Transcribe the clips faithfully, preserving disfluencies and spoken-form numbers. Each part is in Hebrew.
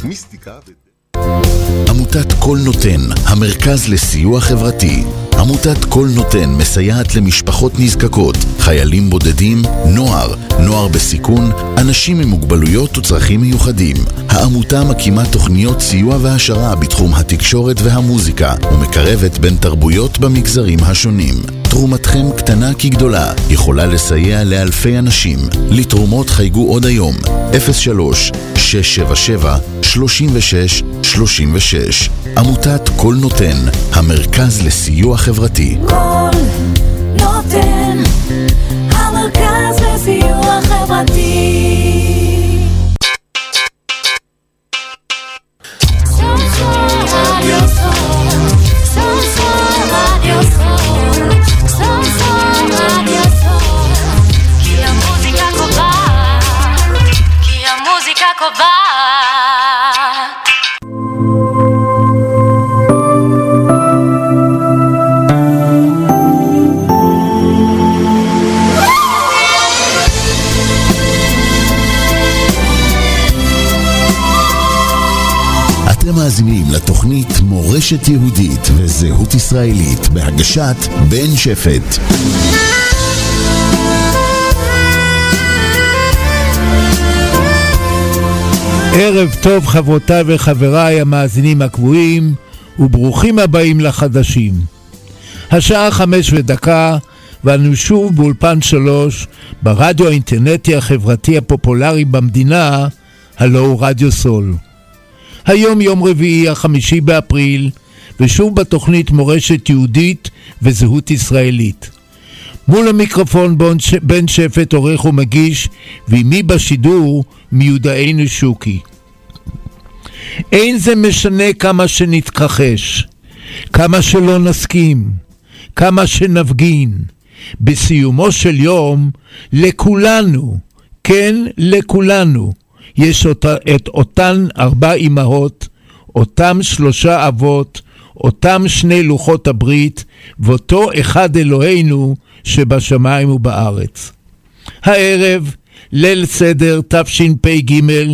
מיסטיקה ו... עמותת כל נותן, המרכז לסיוע חברתי. עמותת כל נותן מסייעת למשפחות נזקקות, חיילים בודדים, נוער, נוער בסיכון, אנשים עם מוגבלויות וצרכים מיוחדים. העמותה מקימה תוכניות סיוע והשרה בתחום התקשורת והמוזיקה, ומקרבת בין תרבויות במגזרים השונים. תרומתכם קטנה כגדולה, יכולה לסייע לאלפי אנשים. לתרומות חייגו עוד היום, אפס שלוש שש שבע שבע שלושים ושש שלושים ושש. עמותת כל נותן, המרכז לסיוע חברתי. כל נותן, המרכז לסיוע חברתי. מאזינים לתוכנית מורשת יהודית וזהות ישראלית בהגשת בן שפט. ערב טוב חברותיי וחבריי המאזינים הקבועים, וברוכים הבאים לחדשים. השעה חמש ודקה, ואנו שוב באולפן שלוש ברדיו האינטרנטי החברתי הפופולרי במדינה, הלא הוא רדיו סול. היום יום רביעי החמישי באפריל, ושוב בתוכנית מורשת יהודית וזהות ישראלית. מול המיקרופון בן שפט עורך ומגיש, ועמי בשידור מיודענו שוקי. אין זה משנה כמה שנתכחש, כמה שלא נסכים, כמה שנפגין. בסיומו של יום, לכולנו, כן לכולנו, יש אותה, את אותן ארבע אמהות, אותם שלושה אבות, אותם שני לוחות הברית, ואותו אחד אלוהינו שבשמיים ובארץ. הערב, ליל סדר תשפ"ג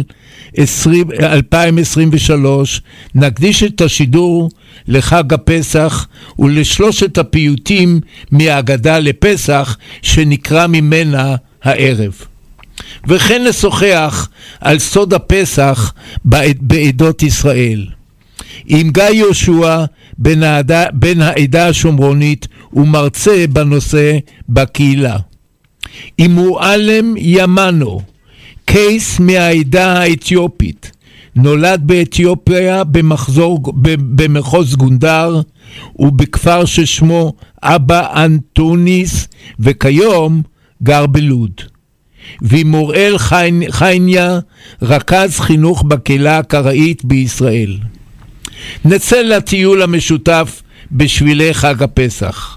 אלפיים עשרים ושלוש, נקדיש את השידור לחג הפסח ולשלושת הפיוטים מהאגדה לפסח שנקרא ממנה הערב. וכן נשוחח על סוד הפסח בעדות ישראל. עם גיא יהושע בן העדה, בן העדה השומרונית ומרצה בנושא בקהילה. עם מועלם ימנו, קייס מהעדה האתיופית, נולד באתיופיה במחזור, במחוז גונדר ובכפר ששמו אבא אנטוניס, וכיום גר בלוד. ומוראל חייניה, רכז חינוך בקהילה הקראית בישראל. נצא לטיול המשותף בשבילי חג הפסח.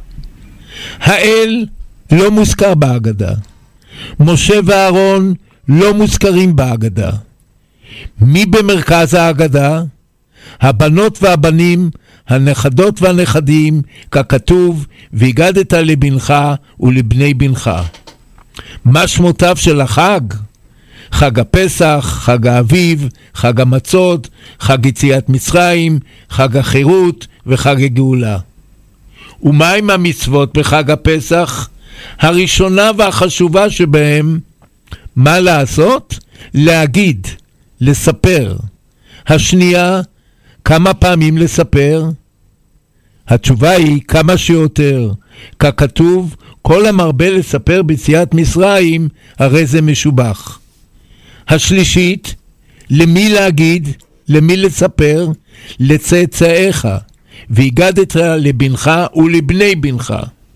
האל לא מוזכר בהגדה. משה ואהרון לא מוזכרים בהגדה. מי במרכז ההגדה? הבנות והבנים, הנכדות והנכדים, ככתוב, והגדת לבנך ולבני בנך. מה שמותיו של החג? חג הפסח, חג האביב, חג המצות, חג יציאת מצרים, חג החירות וחג הגאולה. ומה עם המצוות בחג הפסח? הראשונה והחשובה שבהם, מה לעשות? להגיד, לספר. השנייה, כמה פעמים לספר? התשובה היא כמה שיותר, ככתוב, כל המרבה לספר ביציאת מצרים, הרי זה משובח. השלישית, למי להגיד, למי לספר? לצאצאיך, והגדת לבנך ולבני בנך.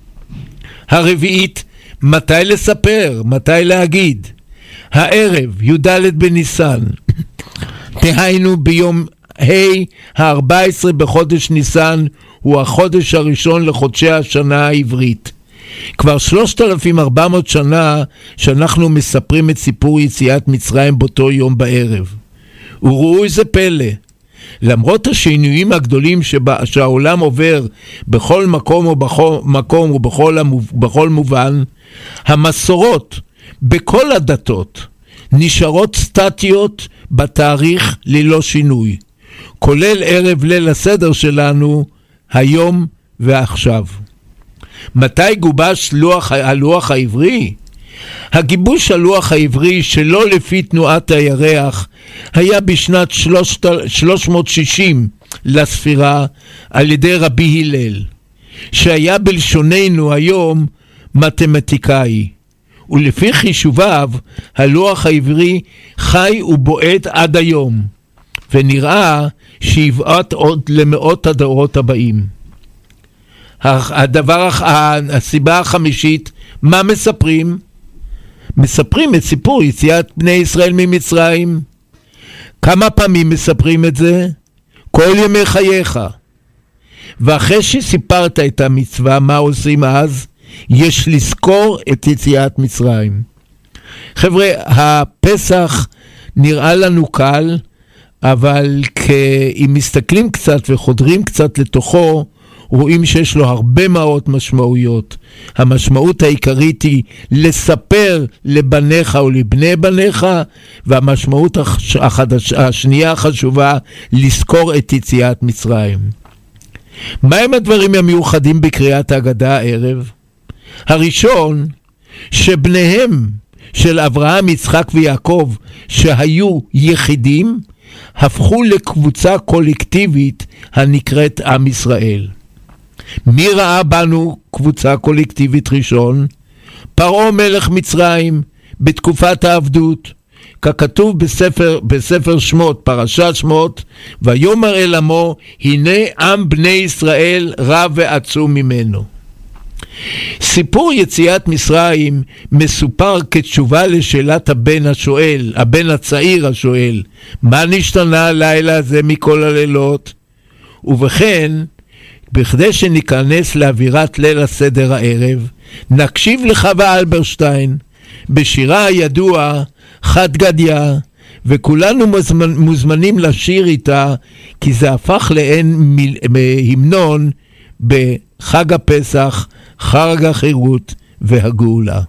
הרביעית, מתי לספר, מתי להגיד? הערב, י"ד בניסן, תהיינו ביום ה' ה-ארבע עשרה בחודש ניסן, הוא החודש הראשון לחודשי השנה העברית. כבר שלושת אלפים וארבע מאות שנה שאנחנו מספרים את סיפור יציאת מצרים באותו יום בערב. וראו איזה פלא, למרות השינויים הגדולים שבה, שהעולם עובר בכל מקום ובכל מקום ובכל המוב, בכל מובן, המסורות בכל הדתות נשארות סטטיות בתאריך ללא שינוי, כולל ערב ליל הסדר שלנו, היום ועכשיו. מתי גובש לוח, הלוח העברי? הגיבוש הלוח העברי שלא לפי תנועת הירח היה בשנת שלוש מאות שישים לספירה על ידי רבי הלל, שהיה בלשוננו היום מתמטיקאי, ולפי חישוביו הלוח העברי חי ובועט עד היום, ונראה שיבעט עוד למאות הדורות הבאים. הדבר, הסיבה החמישית, מה מספרים? מספרים את סיפור יציאת בני ישראל ממצרים. כמה פעמים מספרים את זה? כל ימי חייך. ואחרי שסיפרת את המצווה, מה עושים אז? יש לזכור את יציאת מצרים. חבר'ה, הפסח נראה לנו קל, אבל אם מסתכלים קצת וחודרים קצת לתוכו, רואים שיש לו הרבה מאוד משמעויות. המשמעות העיקרית היא לספר לבניך או לבני בניך, והמשמעות החדש, השנייה החשובה, לזכור את יציאת מצרים. מהם הדברים המיוחדים בקריאת ההגדה הערב? הראשון, שבניהם של אברהם, יצחק ויעקב, שהיו יחידים, הפכו לקבוצה קולקטיבית הנקראת עם ישראל. מי ראה בנו קבוצה קולקטיבית ראשון? פרעה מלך מצרים בתקופת העבדות, ככתוב בספר, בספר שמות, פרשת שמות, ויאמר אל עמו, הנה עם בני ישראל רב ועצום ממנו. סיפור יציאת מצרים מסופר כתשובה לשאלת הבן השואל, הבן הצעיר השואל, מה נשתנה הלילה הזה מכל הלילות? ובכן, בכדי שניכנס לאווירת ליל הסדר הערב, נקשיב לחווה אלברשטיין בשירה הידוע חד גדיה, וכולנו מוזמנ, מוזמנים לשיר איתה, כי זה הפך לעין המנון בחג הפסח, חג החירות והגאולה.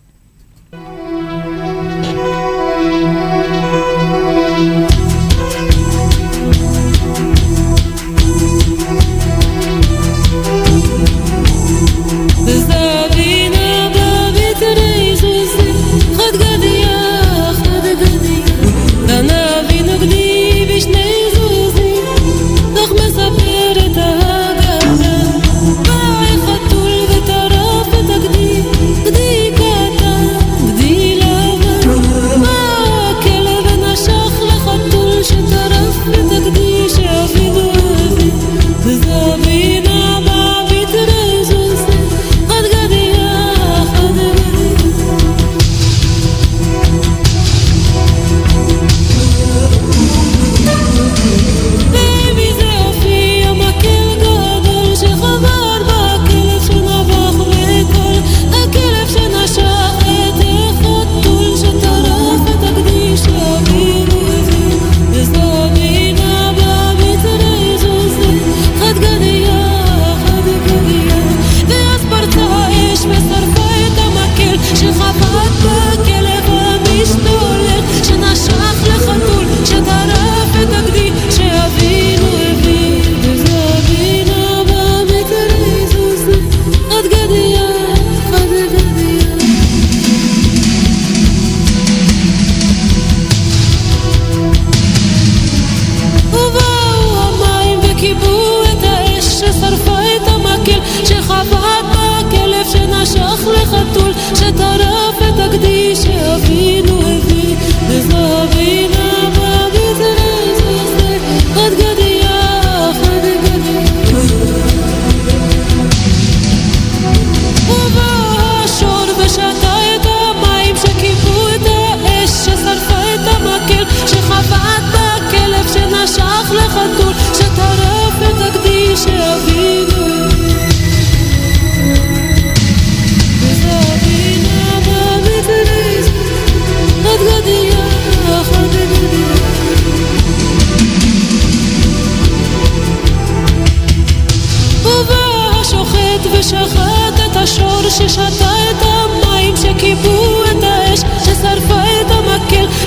ושחט את השור ששתה את המים, שכיבו את האש, ששרפה את המקל,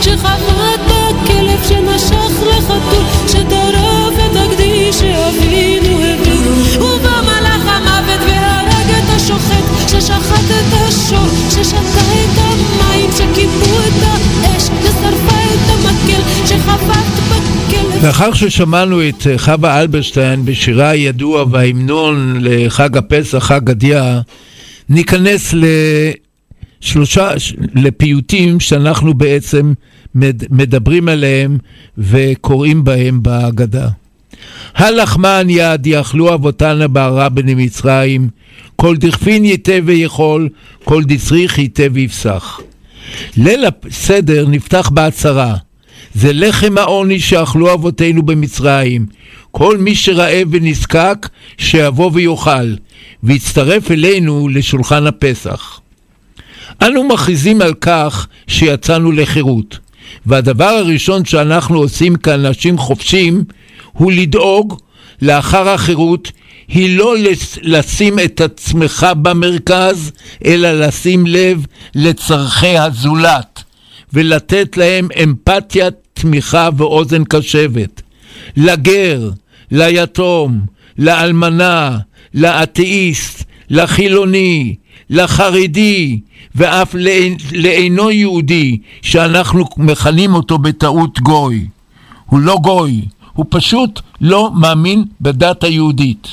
שטרף את הגדי שאבינו הביא, ובמלאך המוות והרג את השוחט, ששחט את השור, ששתה את המים, שכיבו את האש, ששרפה את המקל, שחבט בכלב. לאחר ששמענו את חווה אלברשטיין בשירה הידוע וההמנון לחג הפסח, חג גדיה, ניכנס לשלושה, לפיוטים שאנחנו בעצם מדברים עליהם וקוראים בהם בהגדה. הלחמן יד יאכלו אבותינו בערה בני מצרים, כל דכפין ייתה ויכול, כל דצריך ייתה ויפסח. ליל הסדר נפתח בהצהרה, זה לחם העוני שאכלו אבותינו במצרים, כל מי שרעב ונזקק שיבוא ויאכל, ויצטרף אלינו לשולחן הפסח. אנו מכריזים על כך שיצאנו לחירות, והדבר הראשון שאנחנו עושים כאנשים חופשים הוא לדאוג לאחר החירות, היא לא לשים את עצמך במרכז, אלא לשים לב לצרכי הזולת, ולתת להם אמפתיה, תמיכה ואוזן קשבת. לגר, ליתום, לאלמנה, לאתאיסט, לחילוני, לחרדי, ואף לאינו יהודי, שאנחנו מכנים אותו בטעות גוי. הוא לא גוי, הוא פשוט לא מאמין בדת היהודית.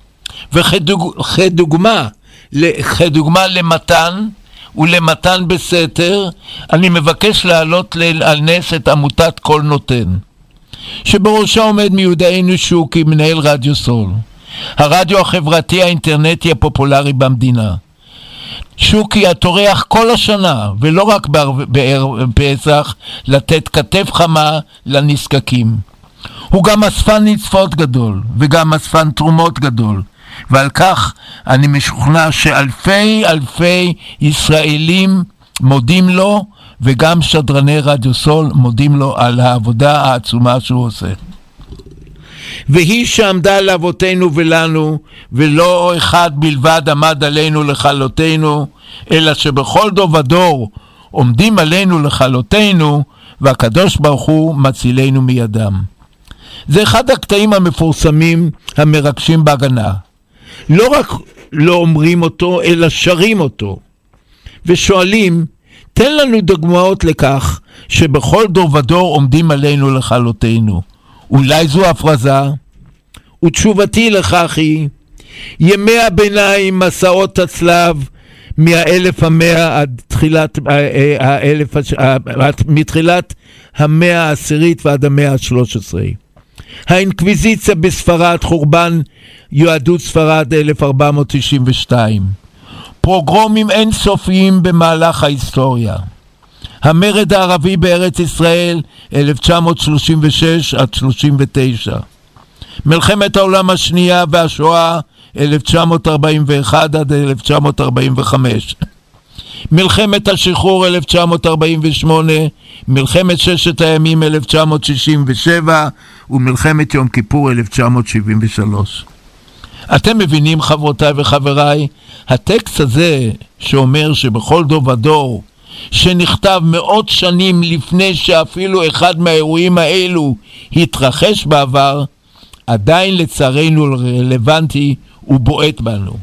וכדוגמה, כדוגמה למתן ולמתן בסתר, אני מבקש להעלות על נס את עמותת כל נותן, שבראשה עומד מיודענו שוקי, מנהל רדיו סול, הרדיו החברתי האינטרנטי הפופולרי במדינה. שוקי הטורח כל השנה, ולא רק בפסח, לתת כתף חמה לנזקקים. הוא גם אספן נצפות גדול, וגם אספן תרומות גדול, ועל כך אני משוכנע שאלפי אלפי ישראלים מודים לו, וגם שדרני רדיו סול מודים לו על העבודה העצומה שהוא עושה. והיא שעמדה לאבותינו ולנו, ולא אחד בלבד עמד עלינו לכלותנו, אלא שבכל דור ודור עומדים עלינו לכלותנו, והקדוש ברוך הוא מצילנו מידם. זה אחד הקטעים המפורסמים המרגשים בהגנה. לא רק לא אומרים אותו, אלא שרים אותו. ושואלים, תן לנו דוגמאות לכך שבכל דור ודור עומדים עלינו לכלותנו. אולי זו הפרזה? ותשובתי לכך היא, ימי הביניים, מסעות הצלב, מהאלף המאה עד תחילת האלף, מתחילת המאה העשירית ועד המאה השלוש עשרה. האינקוויזיציה בספרד, חורבן יהדות ספרד אלף ארבע מאות תשעים ושתיים. פרוגרומים אינסופיים במהלך ההיסטוריה. המרד הערבי בארץ ישראל אלף תשע מאות שלושים ושש עד שלושים ותשע. מלחמת העולם השנייה והשואה אלף תשע מאות ארבעים ואחת עד אלף תשע מאות ארבעים וחמש. מלחמת השחרור אלף תשע מאות ארבעים ושמונה, מלחמת ששת הימים אלף תשע מאות שישים ושבע ומלחמת יום כיפור אלף תשע מאות שבעים ושלוש. אתם מבינים, חברותיי וחבריי, הטקסט הזה שאומר שבכל דור ודור, שנכתב מאות שנים לפני שאפילו אחד מהאירועים האלו התרחש בעבר, עדיין לצערנו רלוונטי ובועט בנו.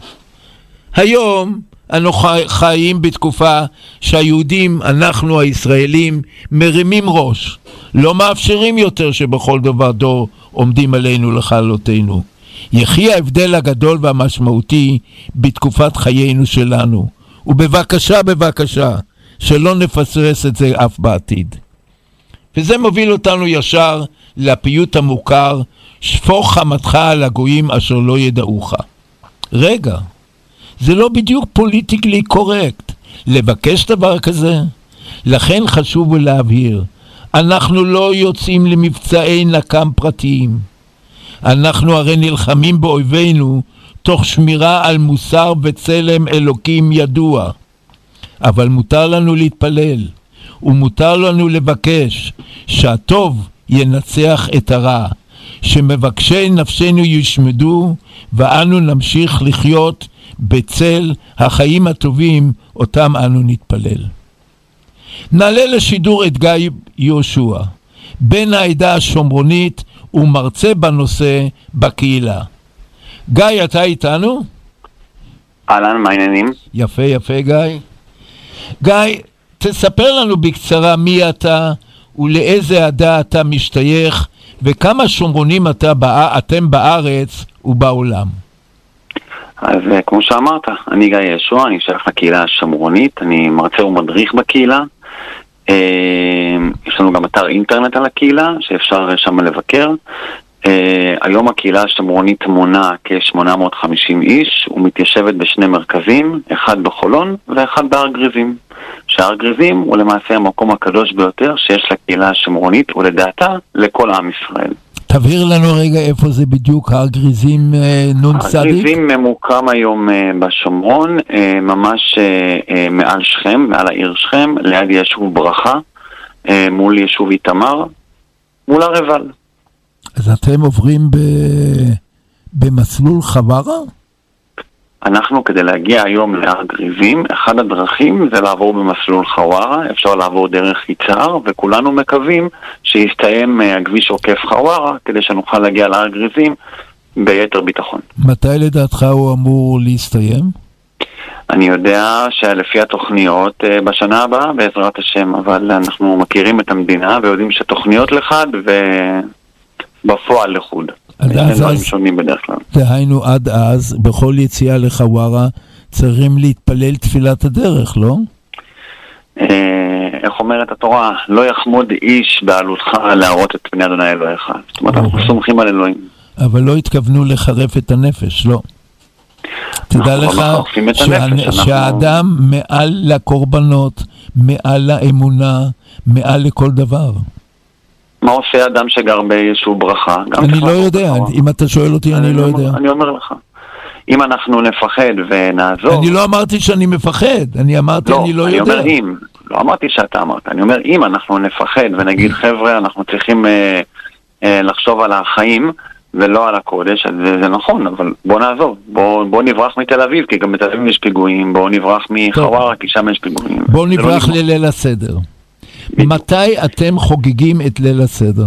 היום אנו חיים בתקופה שהיהודים, אנחנו הישראלים, מרימים ראש, לא מאפשרים יותר שבכל דבר דור עומדים עלינו לכלותנו. יחי ההבדל הגדול והמשמעותי בתקופת חיינו שלנו, ובבקשה בבקשה שלא נפסרס את זה אף בעתיד. וזה מוביל אותנו ישר לפיוט המוכר, שפוך חמתך על הגויים אשר לא ידעוך. רגע, זה לא בדיוק פוליטיקלי קורקט לבקש דבר כזה. לכן חשוב להבהיר, אנחנו לא יוצאים למבצעי נקם פרטיים. אנחנו הרי נלחמים באויבינו תוך שמירה על מוסר וצלם אלוקים ידוע. אבל מותר לנו להתפלל, ומותר לנו לבקש שהטוב ינצח את הרע, שמבקשי נפשנו ישמדו, ואנו נמשיך לחיות בצל החיים הטובים אותם אנו נתפלל. נעלה לשידור את גיא יהושע, בן העדה השומרונית ומרצה בנושא בקהילה. גיא, אתה איתנו? אהלן, מה העניינים? יפה, יפה, גיא. גיא, תספר לנו בקצרה מי אתה ולאיזה עדה אתה משתייך, וכמה שומרונים אתה בא, אתם בארץ ובעולם. אז כמו שאמרת, אני גיא ישוע, אני שייך לקהילה השומרונית, אני מרצה ומדריך בקהילה. יש לנו גם אתר אינטרנט על הקהילה, שאפשר שם לבקר. היום הקהילה השומרונית מונה כ-שמונה מאות וחמישים איש, ומתיישבת בשני מרכזים, אחד בחולון ואחד בהר גריזים. שהר גריזים הוא למעשה המקום הקדוש ביותר שיש לקהילה השומרונית, ולדעתה לכל עם ישראל. תבהיר לנו רגע איפה זה בדיוק הר גריזים נון צדיק? הר גריזים ממוקם היום בשומרון, ממש מעל שכם, מעל העיר שכם, ליד יישוב ברכה, מול יישוב איתמר, מול הרבל. אז אתם עוברים ב... במסלול חווארה? אנחנו כדי להגיע היום להר גריזים, אחד הדרכים זה לעבור במסלול חווארה, אפשר לעבור דרך יצהר, וכולנו מקווים שיסתיים הכביש עוקף חווארה, כדי שנוכל להגיע להר גריזים ביתר ביטחון. מתי לדעתך הוא אמור להסתיים? אני יודע שלפי התוכניות בשנה הבאה בעזרת השם, אבל אנחנו מכירים את המדינה ויודעים שתוכניות לחד ובפועל לחוד. יש דברים שונים בדרך כלל. דהיינו עד אז, בכל יציאה לחווארה, צריכים להתפלל תפילת הדרך, לא? איך אומרת התורה? לא יחמוד איש בעלותך להראות את פני אדוני אלוהיך. זאת אומרת, אנחנו סומכים על אלוהים. אבל לא התכוונו לחרף את הנפש, לא. תדע לך שהאדם מעל לקורבנות, מעל לאמונה, מעל לכל דבר. מה עושה אדם שגר ביישוב ברכה? אני לא יודע, אם אתה שואל אותי אני לא יודע. אני אומר לך, אם אנחנו נפחד ונעזור... אני לא אמרתי שאני מפחד, אני אמרתי אני לא יודע. אני אומר אם, לא אמרתי שאתה אמרת, אני אומר אם אנחנו נפחד ונגיד חבר'ה אנחנו צריכים לחשוב על החיים ולא על הקודש, אז זה נכון, אבל בוא נעזוב, בוא נברח מתל אביב, כי גם בתל אביב יש פיגועים, בוא נברח מחווארה, כי שם יש פיגועים. בוא נברח לליל הסדר. מתי אתם חוגגים את ליל הסדר?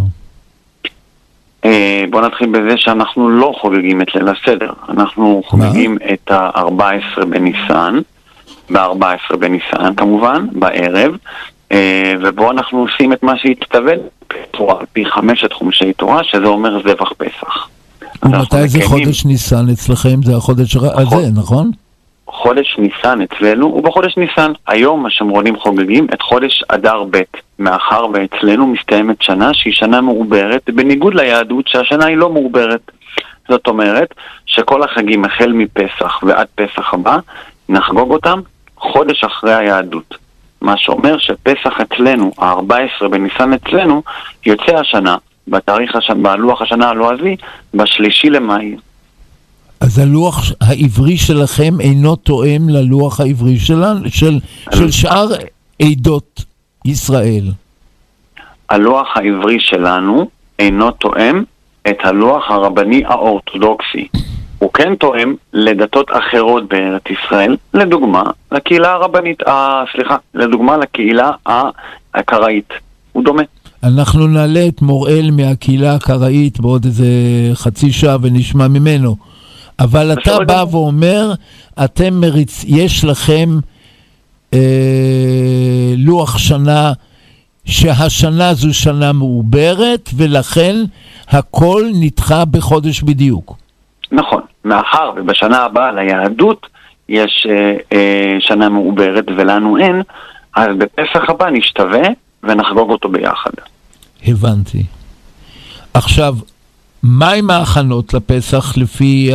בוא נתחיל בזה שאנחנו לא חוגגים את ליל הסדר. אנחנו חוגגים את ה-ארבע עשרה בניסן, ב-ארבע עשרה בניסן כמובן, בערב, ובו אנחנו עושים את מה שהצטווה בתורה, על פי חמשת חומשי תורה, שזה אומר זבח פסח. ומתי זה חודש ניסן אצלכם? זה החודש הזה, נכון? חודש ניסן אצלנו, ובחודש ניסן היום השומרונים חוגגים את חודש אדר ב', מאחר ואצלנו מסתיימת שנה שהיא שנה מעוברת, בניגוד ליהדות שהשנה היא לא מעוברת. זאת אומרת שכל החגים החל מפסח ועד פסח הבא נחגוג אותם חודש אחרי היהדות, מה שאומר שפסח אצלנו, ה-ארבע עשרה בניסן אצלנו, יוצא השנה בתאריך השנה, בלוח השנה הלועזי בשלישי למאי. אז הלוח העברי שלכם אינו תואם ללוח העברי שלנו, של, של שאר עדות ישראל. הלוח העברי שלנו אינו תואם את הלוח הרבני האורתודוקסי. הוא כן תואם לדתות אחרות בארץ ישראל, לדוגמה, לקהילה הרבנית, אה, סליחה, לדוגמה לקהילה הקראית. הוא דומה. אנחנו נעלה את מוראל מהקהילה הקראית בעוד איזה חצי שעה ונשמע ממנו. אבל אתה בא ואומר, אתם מריץ, יש לכם אה, לוח שנה, שהשנה זו שנה מעוברת, ולכן הכל נדחה בחודש בדיוק. נכון, מאחר ובשנה הבאה ליהדות יש אה, אה, שנה מעוברת ולנו אין, אז בפסח הבא נשתווה ונחגוג אותו ביחד. הבנתי. עכשיו, מה עם ההכנות לפסח לפי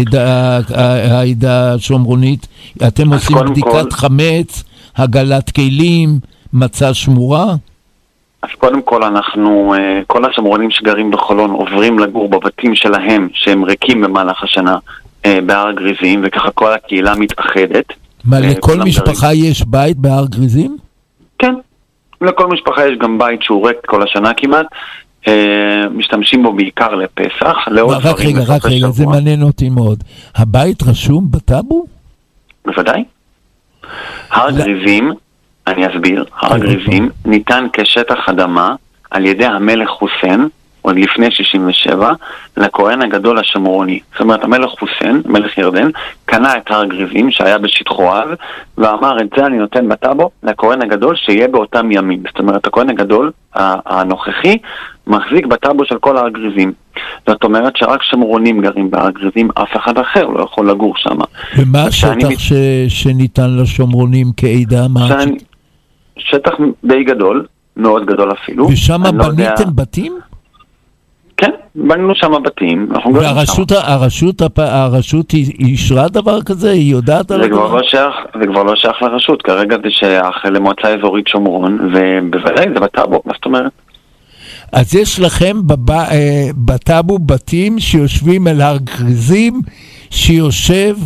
העדה השומרונית? אתם עושים בדיקת חמץ, הגלת כלים, מצה שמורה? אז קודם כל אנחנו, כל השומרונים שגרים בחולון עוברים לגור בבתים שלהם שהם ריקים במהלך השנה בהר גריזים, וככה כל הקהילה מתאחדת. מה, לכל משפחה יש בית בהר גריזים? כן, לכל משפחה יש גם בית שהוא ריק כל השנה כמעט. משתמשים בו בעיקר לפסח. רק רגע, רק רגע, זה מעניין אותי מאוד. הבית רשום בטאבו? בוודאי. הר גריזים, אני אסביר, הר גריזים ניתן כשטח אדמה על ידי המלך חוסיין עוד לפני שישים ושבע, לכהן הגדול השומרוני. זאת אומרת, המלך חוסיין, מלך ירדן, קנה את הר הגריזים שהיה בשטחו אז, ואמר, את זה אני נותן בטאבו לכהן הגדול שיהיה באותם ימים. זאת אומרת, הכהן הגדול הנוכחי מחזיק בטאבו של כל הר הגריזים. זאת אומרת שרק שומרונים גרים בהר הגריזים, אף אחד אחר לא יכול לגור שם. ומה השטח ש... שניתן לשומרונים כעידה? שאני... שטח די גדול, מאוד גדול אפילו. ושם בניתם לא יודע... בתים? כן, בנינו שם בתים. והרשות הרשות, הרשות אישרה דבר כזה? היא יודעת על הדבר? לא שייך, זה כבר לא שייך לרשות. כרגע זה שייך למועצה אזורית שומרון, ובוודאי זה בטאבו, מה זאת אומרת? אז יש לכם בב... בטאבו בתים שיושבים על הר גריזים, שיושב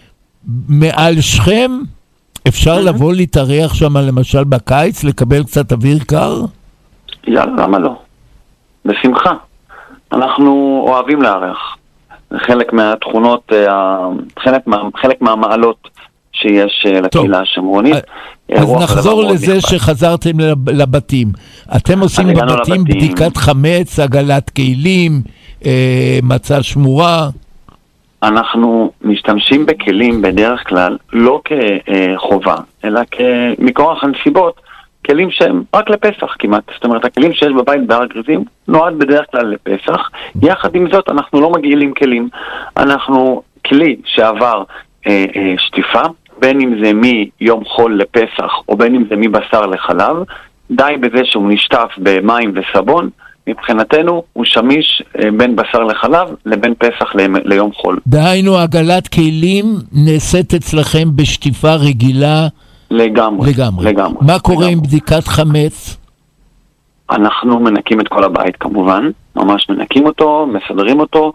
מעל שכם? אפשר mm-hmm. לבוא להתארח שם למשל בקיץ, לקבל קצת אוויר קר? יאללה, למה לא? בשמחה. אנחנו אוהבים לארח. זה חלק מהתכונות, חלק, מה, חלק מהמעלות שיש לקהילה השומרונית. אז נחזור לזה נכבד. שחזרתם לבתים. אתם עושים בבתים בדיקת חמץ, עגלת כלים, אה, מצה שמורה. אנחנו משתמשים בכלים בדרך כלל לא כחובה, אלא מכורח הנסיבות, כלים שהם רק לפסח כמעט. זאת אומרת, הכלים שיש בבית בהר הגריזים נועד בדרך כלל לפסח. יחד עם זאת, אנחנו לא מגעילים כלים. אנחנו כלי שעבר אה, אה, שטיפה, בין אם זה מיום חול לפסח, או בין אם זה מבשר לחלב, די בזה שהוא נשטף במים וסבון, מבחינתנו הוא שמיש בין בשר לחלב לבין פסח ליום חול. דהיינו, עגלת כלים נעשית אצלכם בשטיפה רגילה? לגמרי. לגמרי. לגמרי. מה קורה לגמרי. עם בדיקת חמץ? אנחנו מנקים את כל הבית כמובן, ממש מנקים אותו, מסדרים אותו,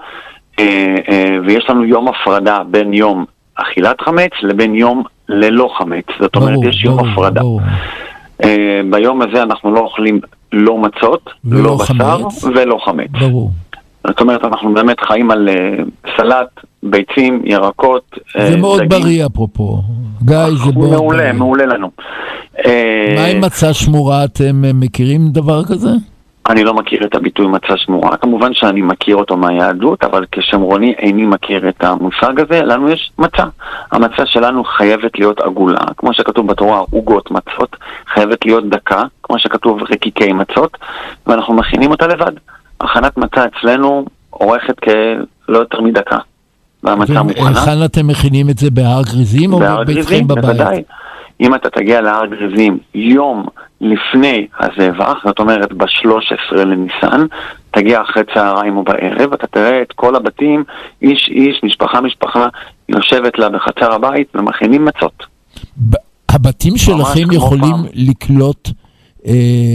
ויש לנו יום הפרדה בין יום אכילת חמץ לבין יום ללא חמץ. זאת אומרת, ברור, יש יום ברור, הפרדה. ברור. ביום הזה אנחנו לא אוכלים לא מצות, לא בשר ולא חמץ. ברור. זאת אומרת, אנחנו באמת חיים על סלט, ביצים, ירקות. זה מאוד בריא אפרופו. גיא, זה מאוד בריא. מעולה, מעולה לנו. מה עם מצה שמורה? אתם מכירים דבר כזה? אני לא מכיר את הביטוי מצה שמורה. כמובן שאני מכיר אותו מהיהדות, אבל כשמרוני איני מכיר את המושג הזה. לנו יש מצה. המצה שלנו חייבת להיות עגולה, כמו שכתוב בתורה, עוגות מצות, חייבת להיות דקה, כמו שכתוב רקיקי מצות, ואנחנו מכינים אותה לבד. הכנת מצה אצלנו עורכת כלא יותר מדקה. והמצה מוכנה. וכאן אתם מכינים את זה בהר גריזים או ביתכם בבית? בוודאי. אם אתה תגיע להר גריזים יום לפני הזבח, זאת אומרת ב-שלושה עשר לניסן, תגיע אחרי צהריים או בערב, אתה תראה את כל הבתים, איש איש, משפחה משפחה, יושבת לה בחצר הבית ומכינים מצות. הבתים שלכם יכולים לקלוט אה,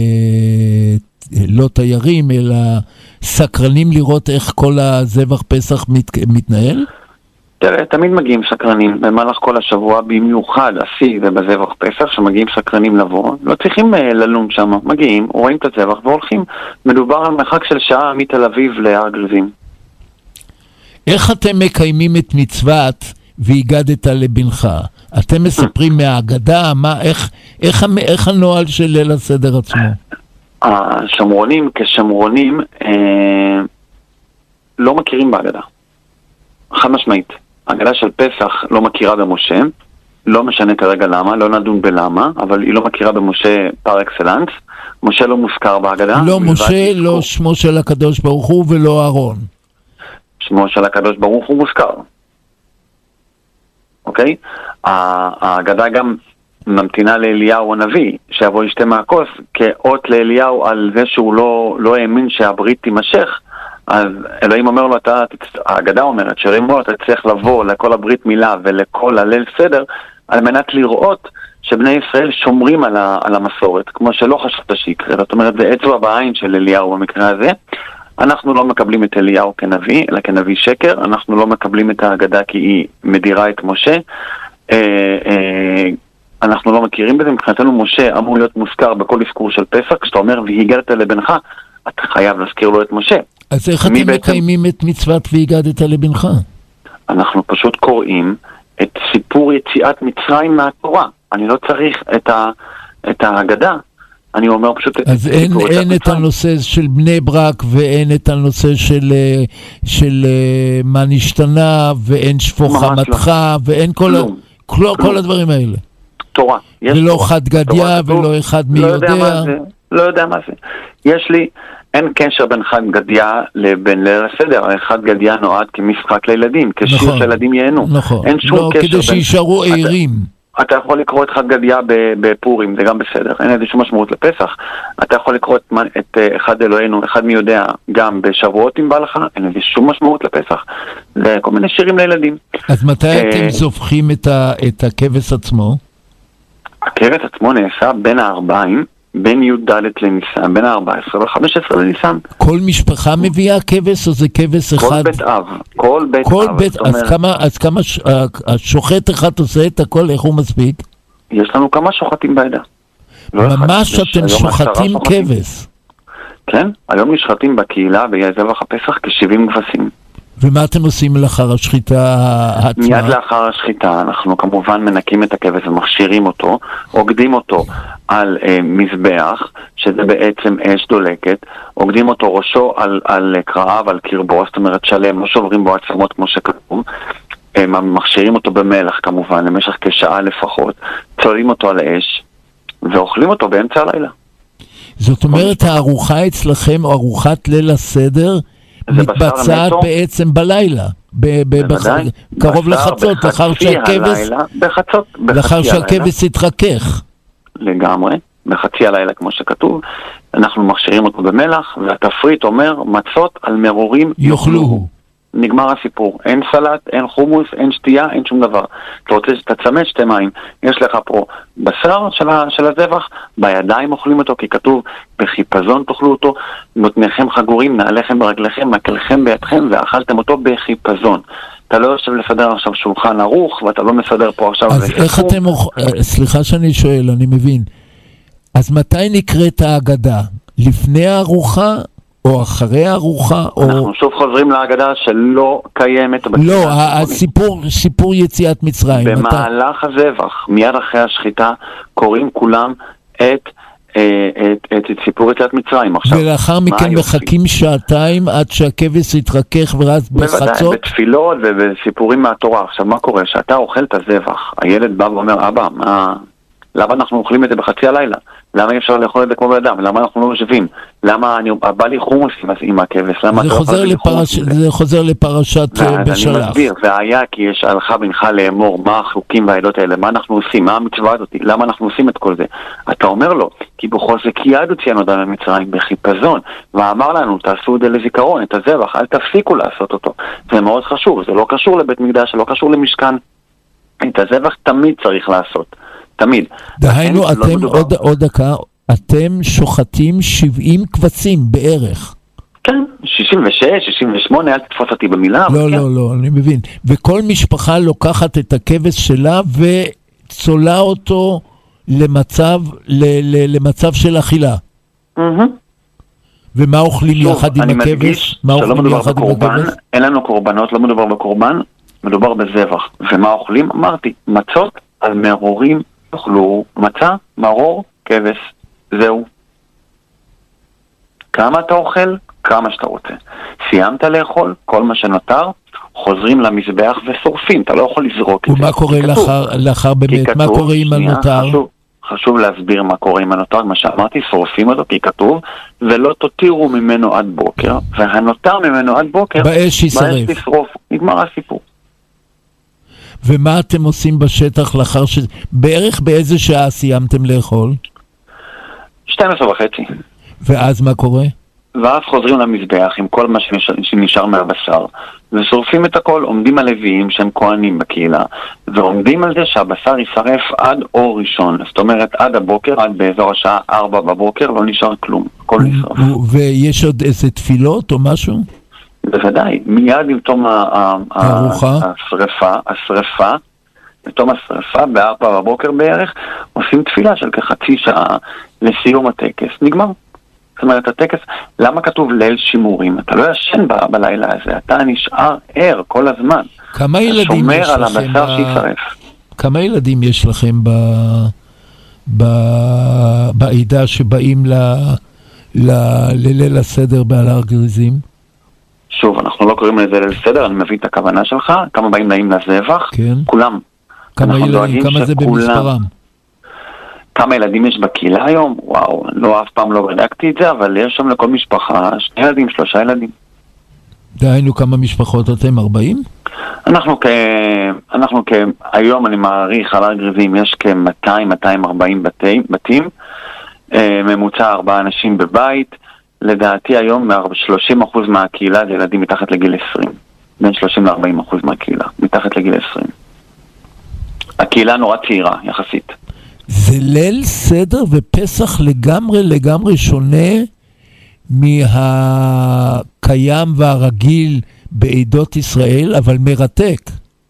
לא תיירים, אלא סקרנים לראות איך כל הזבח פסח מת, מתנהל? תראה, תמיד מגיעים סקרנים, במהלך כל השבוע, במיוחד השיא ובזבח פסח, שמגיעים סקרנים לבוא, לא צריכים ללון שם, מגיעים, רואים את הזבח והולכים. מדובר על מרחק של שעה מתל אביב להר גריזים. איך אתם מקיימים את מצוות והגדת לבנך? אתם מספרים מהאגדה, מה, איך, איך, איך הנוהל של ליל הסדר עצמו? השומרונים כשומרונים אה, לא מכירים באגדה. חד משמעית. האגדה של פסח לא מכירה במשה, לא משנה כרגע למה, לא נדון בלמה, אבל היא לא מכירה במשה פר אקסלנס. משה לא מוזכר באגדה. לא משה, לא שמו של הקדוש ברוך הוא ולא אהרון. שמו של הקדוש ברוך הוא מוזכר. אוקיי? האגדה גם ממתינה לאליהו הנביא, שיבוא ישתה מהכוס, כאות לאליהו על זה שהוא לא, לא האמין שהברית תימשך. אז אלוהים אומר לו, אתה, האגדה אומרת, שאלוהים אומר לו, אתה צריך לבוא לכל הברית מילה ולכל הליל סדר, על מנת לראות שבני ישראל שומרים על, ה, על המסורת, כמו שלא חשבת שיקרה. זאת אומרת, זה אצבע בעין של אליהו במקרה הזה. אנחנו לא מקבלים את אליהו כנביא, אלא כנביא שקר. אנחנו לא מקבלים את האגדה כי היא מדירה את משה. אה, אה, אנחנו לא מכירים בזה. מבחינתנו משה אמור להיות מוזכר בכל אזכור של פסח. כשאתה אומר, והגדת לבנך, אתה חייב להזכיר לו את משה. אז איך אתם בעצם מקיימים את מצוות והגדת לבנך? אנחנו פשוט קוראים את סיפור יציאת מצרים מהתורה. אני לא צריך את, ה, את ההגדה אני אומר פשוט... אז אין, אין את הנושא של בני ברק, ואין את הנושא של, של מה נשתנה, ואין שפוך חמתך, לא. ואין כל, כלום, ה... כלום. כל הדברים האלה. תורה. ולא חד גדיה, ולא אחד מי לא יודע. יודע מה זה, לא יודע מה זה. יש לי, אין קשר בין חד גדיה לבין ליל הסדר. חד גדיה נועד כמשחק לילדים, כשיר נכון, שילדים ייהנו. נכון. אין שום לא, קשר כדי שישארו בין... עירים. אתה, אתה יכול לקרוא את חד גדיה בפורים, זה גם בסדר. אין איזה שום משמעות לפסח. אתה יכול לקרוא את, את אחד אלוהינו, אחד מי יודע, גם בשבועות אם בא לך, אין איזה שום משמעות לפסח. זה כל מיני שירים לילדים. אז מתי אתם זופחים את, ה, את הכבש עצמו? הכבש עצמו נעשה בין הארבעים, בין י"ד לניסן, בין ה-ארבע עשרה ל-חמש עשרה לניסן. כל משפחה מביאה כבש או זה כבש אחד? כל בית אב, כל בית כל אב. בית, אז כמה, אז כמה השוחט אחד עושה את הכל, איך הוא מספיק? יש לנו כמה שוחטים בעדה. ממש אתם שוחטים כבש. כן, היום נשחטים בקהילה בזבח הפסח כ-שבעים כבשים. ומה אתם עושים לאחר השחיטה עצמה? מיד לאחר השחיטה אנחנו כמובן מנקים את הכבש ומכשירים אותו, עוגדים אותו על אה, מזבח, שזה בעצם אש דולקת, עוגדים אותו ראשו על, על קרעיו, על קרבו, זאת אומרת שלם, לא שוברים בו עצמות כמו שכתוב, אה, מכשירים אותו במלח כמובן, למשך כשעה לפחות, צוללים אותו על האש, ואוכלים אותו באמצע הלילה. זאת אומרת, הארוחה אצלכם, או ארוחת ליל הסדר, מתבצעת בעצם בלילה, קרוב לחצות, לאחר שהכבש יתרכך. לגמרי, בחצי הלילה כמו שכתוב, אנחנו מכשירים אותו במלח, והתפריט אומר, מצות על מרורים יאכלו. נגמר הסיפור, אין סלט, אין חומוס, אין שתייה, אין שום דבר. אתה רוצה שתצמד שתי מים, יש לך פה בשר של, ה, של הזבח, בידיים אוכלים אותו, כי כתוב בחיפזון תאכלו אותו, מותניכם חגורים, נעליכם ברגליכם, מקלכם בידכם, ואכלתם אותו בחיפזון. אתה לא יושב לסדר עכשיו שולחן ערוך, ואתה לא מסדר פה עכשיו... אז איך אתם... סליחה שאני שואל, אני מבין. אז מתי נקראת ההגדה? לפני הארוחה? או אחרי הארוחה, או... אנחנו שוב חוזרים להגדה שלא קיימת... לא, הסיפור, סיפור יציאת מצרים. במהלך הזבח, מיד אחרי השחיטה, קוראים כולם את, את, את, את סיפור יציאת מצרים. עכשיו, ולאחר מכן מחכים שעתיים עד שהכבש יתרכך ואז בחצות? בוודאי, בתפילות ובסיפורים מהתורה. עכשיו, מה קורה? שאתה אוכל את הזבח, הילד בא ואומר, אבא, מה... למה אנחנו אוכלים את זה בחצי הלילה? למה אי אפשר לאכול את זה כמו באדם? למה אנחנו לא יושבים? למה אני, בא לי חומוס עם הכבש? למה זה, חוזר לפרש, זה חוזר לפרשת בשלח. אני מסביר, והיה כי יש הלכה בינך לאמור מה החוקים והעדות האלה, מה אנחנו עושים, מה המצווה הזאת, למה אנחנו עושים את כל זה? אתה אומר לו, כי בחוזק יד הוציאנו אותנו ממצרים בחיפזון, ואמר לנו, תעשו את זה לזיכרון, את הזבח, אל תפסיקו לעשות אותו. זה מאוד חשוב, זה לא קשור לבית מקדש, לא קשור למשכן. את הזבח תמיד צריך לעשות. תמיד. דהיינו, אתם, עוד, עוד דקה, אתם שוחטים שבעים כבשים בערך. כן, שישים ושש, שישים ושמונה, אל תתפוס אותי במילה. לא, לא, כן. לא, אני מבין. וכל משפחה לוקחת את הכבש שלה וצולה אותו למצב, ל, ל, למצב של אכילה. Mm-hmm. ומה אוכלים שוב, יחד עם הכבש? מה אוכלים יחד בקורבן, עם הכבש? אין לנו קורבנות, לא מדובר בקורבן, מדובר בזבח. ומה אוכלים? אמרתי, מצות על מרורים, אוכלו מצה, מרור, כבש, זהו. כמה אתה אוכל? כמה שאתה רוצה. סיימת לאכול, כל מה שנותר, חוזרים למזבח ושורפים, אתה לא יכול לזרוק את זה. ומה קורה לאחר, לאחר באמת? מה קורה עם הנותר? חשוב, חשוב להסביר מה קורה עם הנותר, מה שאמרתי, שורפים אותו כי כתוב, ולא תותירו ממנו עד בוקר, והנותר ממנו עד בוקר, באש ישרף. באש תשרוף, נגמר הסיפור. ומה אתם עושים בשטח לאחר ש... בערך באיזה שעה סיימתם לאכול? שתים עשרה וחצי. ואז מה קורה? ואז חוזרים למזבח עם כל מה שנשאר מהבשר, ושורפים את הכל, עומדים הלוויים שהם כהנים בקהילה, ועומדים על זה שהבשר יישרף עד אור ראשון, זאת אומרת עד הבוקר, עד באזור השעה ארבע בבוקר, לא נשאר כלום, הכל נשרף. ויש עוד איזה תפילות או משהו? בוודאי, מיד עם תום השריפה, השריפה, בתום השריפה, בארבע בבוקר בערך, עושים תפילה של כחצי שעה לסיום הטקס. נגמר. זאת אומרת, הטקס, למה כתוב ליל שימורים? אתה לא ישן ב- בלילה הזה, אתה נשאר ער כל הזמן. כמה ילדים יש לכם? שומר על הבשר שישרף. כמה ילדים יש לכם ב... בעידה שבאים לליל הסדר בעל הר גריזים? שוב, אנחנו לא קוראים לזה ליל סדר, אני מבין את הכוונה שלך. כמה באים נעים לזבח? כן. כולם. כמה ילדים, כמה זה במספרם? כמה ילדים יש בקהילה היום? וואו, לא, אף פעם לא בדקתי את זה, אבל יש שם לכל משפחה שני ילדים, שלושה ילדים. דהיינו כמה משפחות אתם? ארבעים? אנחנו כ... אנחנו כ... היום אני מעריך על הר גריזים יש כ-מאתיים עד מאתיים וארבעים בתים, בתים. ממוצע ארבעה אנשים בבית. לדעתי היום שלושים אחוז מהקהילה זה ילדים מתחת לגיל עשרים. בין שלושים ל-ארבעים אחוז מהקהילה, מתחת לגיל עשרים. הקהילה נורא צעירה, יחסית. זה ליל סדר ופסח לגמרי לגמרי שונה מהקיים והרגיל בעידות ישראל, אבל מרתק.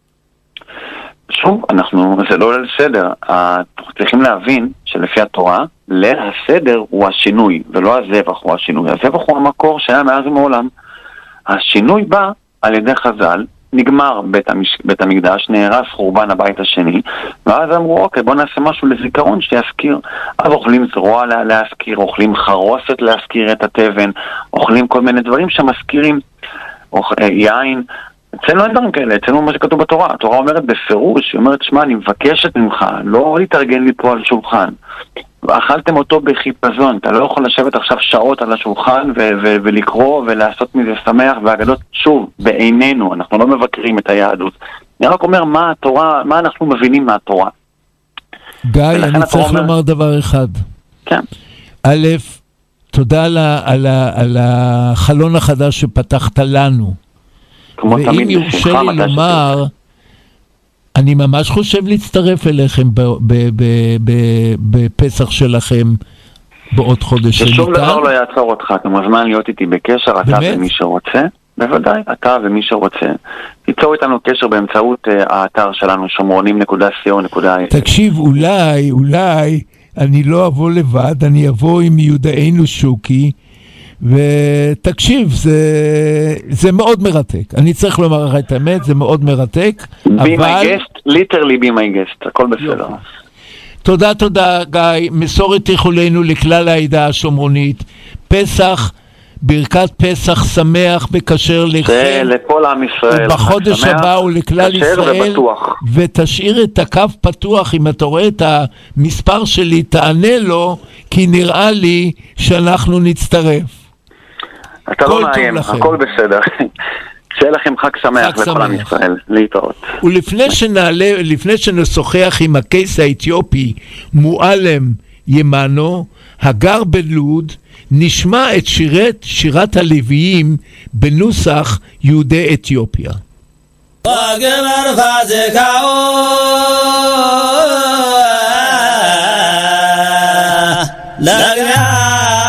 שוב, אנחנו, זה לא ליל סדר. אנחנו צריכים להבין שלפי התורה, ליל הסדר הוא השינוי, ולא הזבח הוא השינוי. הזבח הוא המקור שהיה מאז ומעולם. השינוי בא על ידי חז"ל, נגמר בית, המש... בית המקדש, נהרס חורבן הבית השני, ואז אמרו, אוקיי, בוא נעשה משהו לזיכרון שיזכיר. אז אוכלים זרוע לה... להזכיר, אוכלים חרוסת להזכיר את התבן, אוכלים כל מיני דברים שמזכירים, אוכ... יין. אצלנו אין דברים כאלה, אצלנו מה שכתוב בתורה. התורה אומרת בפירוש, היא אומרת, שמע, אני מבקשת ממך, לא להתארגן לי פה על שולחן. ואכלתם אותו בחיפזון, אתה לא יכול לשבת עכשיו שעות על השולחן ו- ו- ולקרוא ולעשות מזה שמח והגדות. שוב, בעינינו, אנחנו לא מבקרים את היהדות. אני רק אומר מה התורה, מה אנחנו מבינים מהתורה. גיא, אני צריך אומר... לומר דבר אחד. כן. א', תודה על, ה- על, ה- על החלון החדש שפתחת לנו. ואם יורשה לי לומר... אני ממש חושב להצטרף אליכם בפסח שלכם בעוד חודש. ששום דבר לא יעצור אותך, אתה מוזמן להיות איתי בקשר, אתה ומי שרוצה, בוודאי, אתה ומי שרוצה. תיצור איתנו קשר באמצעות האתר שלנו, שומרונים נקודה סי או נקודה איי אל. תקשיב, אולי, אולי, אני לא אבוא לבד, אני אבוא עם מיודענו שוקי, ותקשיב, זה, זה מאוד מרתק. אני צריך לומר לך את האמת, זה מאוד מרתק. Be אבל... my guest, literally be my guest, הכל בסדר. תודה, תודה, גיא. מסורת איחולנו לכלל העדה השומרונית. פסח, ברכת פסח שמח בכשר לכם. לכל עם ישראל. בחודש הבא ולכלל ישראל. ובטוח. ותשאיר את הקו פתוח, אם אתה רואה את המספר שלי, תענה לו, כי נראה לי שאנחנו נצטרף. אתה לא מאיים, הכל בסדר. שיהיה לכם חג שמח לכל עם ישראל, להתראות. ולפני שנעלה, לפני שנשוחח עם הקייס האתיופי מועלם ימנו, הגר בלוד, נשמע את שירת, שירת הלוויים בנוסח יהודי אתיופיה. وَقَمَرْ فَازِكَاو لَقْنَا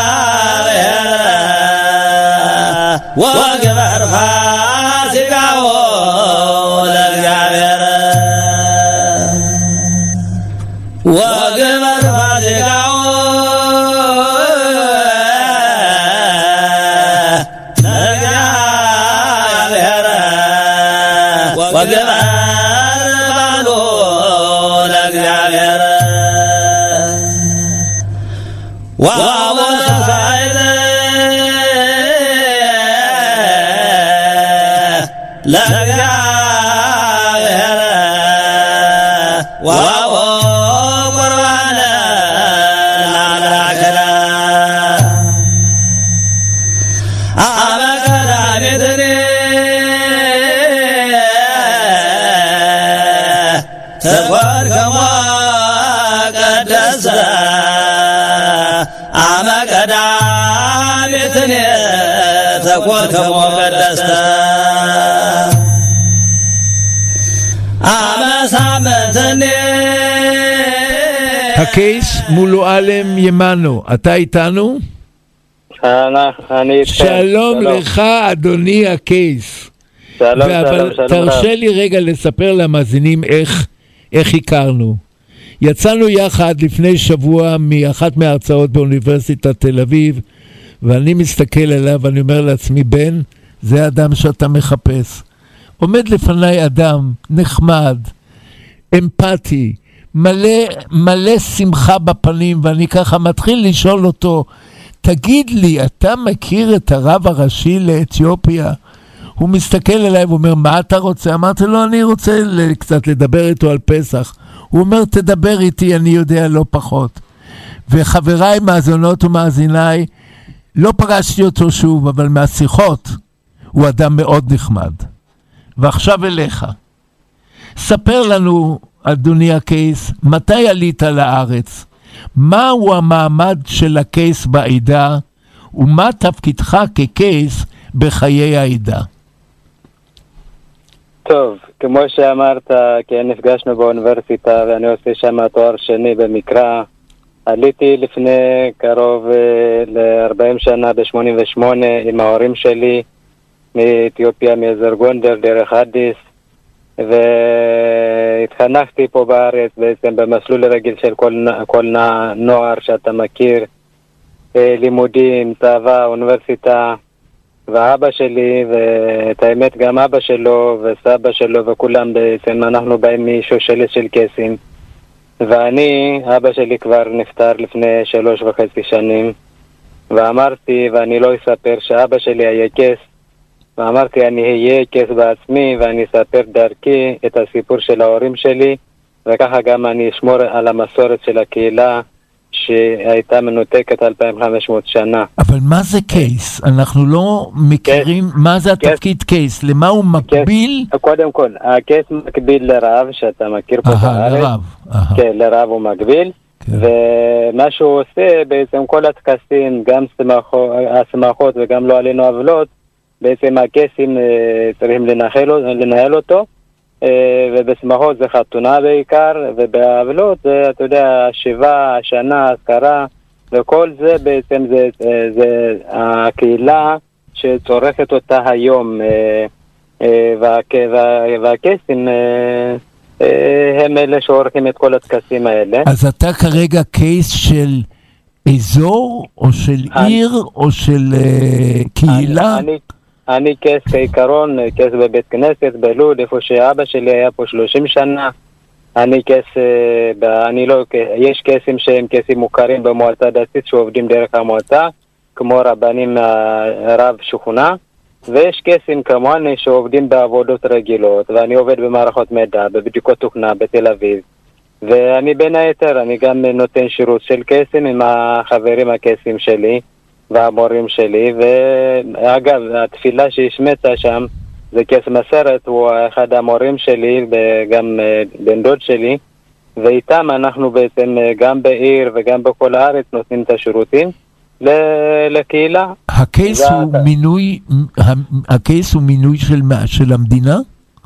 وَقَمَرْ فَازِكَاو لَقْنَا وَقَمَرْ فَازِكَاو הקייס מולועלם ימנו, אתה איתנו? אני איתכם. שלום לך אדוני הקייס. שלום, שלום, שלום. תרשה לי רגע לספר למאזינים איך, איך הכרנו. יצאנו יחד לפני שבוע מאחת מההרצאות באוניברסיטת תל אביב, ואני מסתכל עליו ואני אומר לעצמי, בן, זה אדם שאתה מחפש. עומד לפניי אדם נחמד, אמפתי, מלא, מלא שמחה בפנים, ואני ככה מתחיל לשאול אותו, תגיד לי, אתה מכיר את הרב הראשי לאתיופיה? הוא מסתכל אליי ואומר, מה אתה רוצה? אמרתי לו, אני רוצה קצת לדבר איתו על פסח. הוא אומר, תדבר איתי, אני יודע לא פחות. וחבריי מאזונות ומאזיניי, לא פגשתי אותו שוב, אבל מהשיחות הוא אדם מאוד נחמד. ועכשיו אליך. ספר לנו, אדוני הקייס, מתי עלית לארץ? מהו המעמד של הקייס בעדה? ומה תפקידך כקייס בחיי העדה? טוב, כמו שאמרת, כי נפגשנו באוניברסיטה ואני עושה שם תואר שני במקרא. עליתי לפני קרוב ל-ארבעים שנה ב-שמונים ושמונה עם ההורים שלי מאתיופיה, מאזור גונדר, דרך אדיס, והתחנכתי פה בארץ בעצם במסלול רגיל של כל, כל נוער שאתה מכיר, לימודים, צבא, אוניברסיטה, ואבא שלי, ואת האמת גם אבא שלו וסבא שלו וכולם בעצם, אנחנו באים משושלת של קייסים. ואני, אבא שלי כבר נפטר לפני שלוש וחצי שנים, ואמרתי, ואני לא אספר שאבא שלי היה קייס, ואמרתי אני אהיה קייס בעצמי, ואני אספר דרכי את הסיפור של ההורים שלי, וככה גם אני אשמור על המסורת של הקהילה שהייתה מנותקת אלפיים וחמש מאות שנה. אבל מה זה קייס? אנחנו לא מכירים מה זה התפקיד קייס, למה הוא מקביל? קודם כל, הקייס מקביל לרב שאתה מכיר פה בארץ. לרב. כן, לרב הוא מקביל, ומה שהוא עושה בעצם כל הטקסים, גם השמחות וגם לא עלינו עוולות, בעצם הקייסים צריכים לנהל אותו, ובשמחות זה חתונה בעיקר, ובעוולות זה, אתה יודע, שיבה, השנה, הזכרה, וכל זה בעצם זה, זה הקהילה שצורכת אותה היום, והקייסים הם אלה שעורכים את כל הטקסים האלה. אז אתה כרגע קייס של אזור, או של עיר, או של קהילה? אני אני קייס כעיקרון, קייס בבית כנסת, בלוד, איפה שאבא שלי היה פה שלושים שנה. אני קייס, אני לא, יש קייסים שהם קייסים מוכרים במועצה דתית שעובדים דרך המועצה, כמו רבנים רב שכונה, ויש קייסים כמוני שעובדים בעבודות רגילות, ואני עובד במערכות מידע, בבדיקות תוכנה בתל אביב. ואני בין היתר, אני גם נותן שירות של קייסים עם החברים הקייסים שלי, והמורים שלי, ואגב, התפילה שהשמעת שם, זה קייס מסרת, הוא אחד המורים שלי, וגם בן דוד שלי, ואיתם אנחנו בעצם גם בעיר וגם בכל הארץ נותנים את השירותים לקהילה. הקייס הוא מינוי, הקייס הוא מינוי של, של המדינה?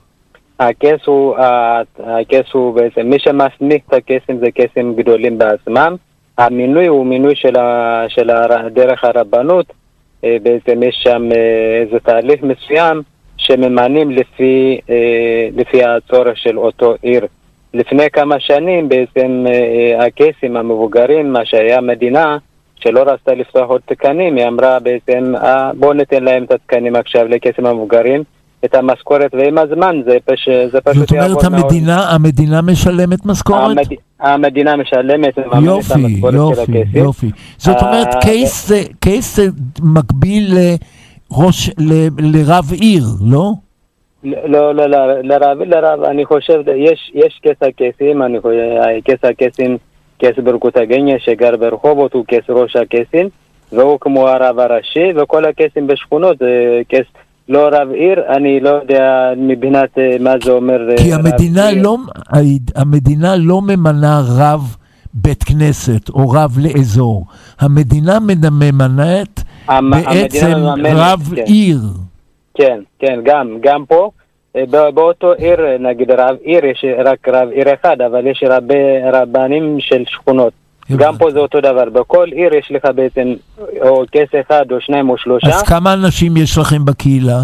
הקייס הוא, הקייס הוא בעצם, מי שמסמיך את הקייסים זה קייסים גדולים בעצמם, המינוי הוא מינוי של, ה, של ה, דרך הרבנות, בעצם יש שם איזה תהליך מסוים שממנים לפי, לפי הצורך של אותו עיר. לפני כמה שנים בעצם הקייסים המבוגרים, מה שהיה מדינה שלא רצתה לפתוח עוד תקנים, היא אמרה בעצם בואו ניתן להם את התקנים עכשיו לקייסים המבוגרים, את המשכורת, ועם הזמן זה, פש, זה פשוט... זאת אומרת, המדינה, המדינה משלמת משכורת? המד... המדינה משלמת יופי, את המשכורת יופי, של הקייסים. יופי. זאת אומרת, קייס זה, קייס זה מקביל לראש, ל, לרב עיר, לא? לא, לא, לא, לרב, לרב, אני חושב, יש, יש קייס הקייסים, אני חושב, קייס הקייסים, קייס ברקות הגניה שגר ברחובות, הוא קייס ראש הקייסים, והוא כמו הרב הראשי, וכל הקייסים בשכונות, קייס... לא רב עיר, אני לא יודע מבחינת מה זה אומר. כי המדינה לא, המדינה לא ממנה רב בית כנסת או רב לאזור. המדינה ממנת בעצם רב עיר. כן, כן, גם, גם פה, באותו עיר, נגיד רב עיר, יש רק רב עיר אחד, אבל יש רבנים של שכונות. גם פה זה אותו דבר, בכל עיר יש לך בעצם או קייס אחד או שניים או שלושה. אז כמה אנשים יש לכם בקהילה?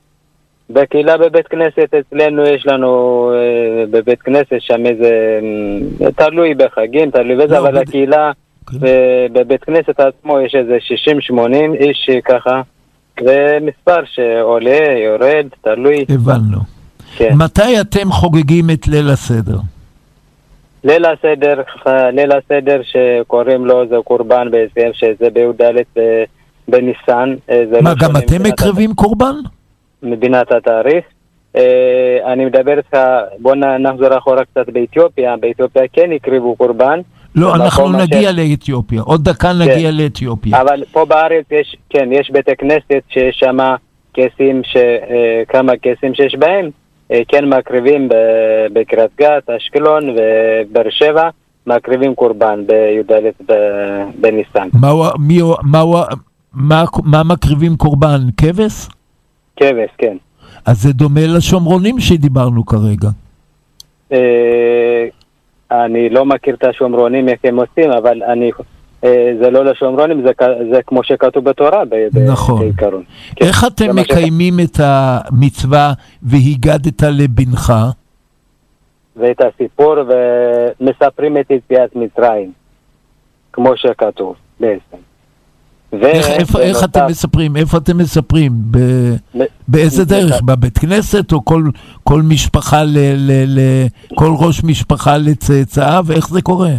בקהילה בבית כנסת אצלנו יש לנו בבית כנסת שם איזה, תלוי בחגים, תלוי בזה, אבל הקהילה בבית כנסת עצמו יש איזה שישים שמונים איש ככה, זה מספר שעולה, יורד, תלוי. הבנו. מתי אתם חוגגים את ליל הסדר? ליל הסדר, ליל הסדר שקוראים לו זה קורבן בעצם, שזה בי"ד בניסן. מה, גם אתם מקריבים קורבן? מבינת התאריך. אני מדבר איתך, בוא נחזור אחורה קצת באתיופיה, באתיופיה כן הקריבו קורבן. לא, אנחנו נגיע לאתיופיה, עוד דקה נגיע לאתיופיה. אבל פה בארץ יש, כן, יש בית הכנסת שיש שם קייסים, כמה קייסים שיש בהם, כן מקריבים בקריית גת, אשקלון ובאר שבע, מקריבים קורבן בי"ד בניסן. מה מקריבים קורבן? כבש? כבש, כן. אז זה דומה לשומרונים שדיברנו כרגע. אני לא מכיר את השומרונים איך הם עושים, אבל אני, זה לא לשומרונים, זה, זה כמו שכתוב בתורה נכון. בעיקרון. איך אתם מקיימים את המצווה והגדת לבנך? ואת הסיפור ומספרים את יציאת מצרים, כמו שכתוב בעצם. איך, איפה, איך אתם מספרים? איפה אתם מספרים? ב, באיזה דרך? בבית כנסת או כל, כל משפחה, ל, ל, ל, כל ראש משפחה לצאצאיו? איך זה קורה?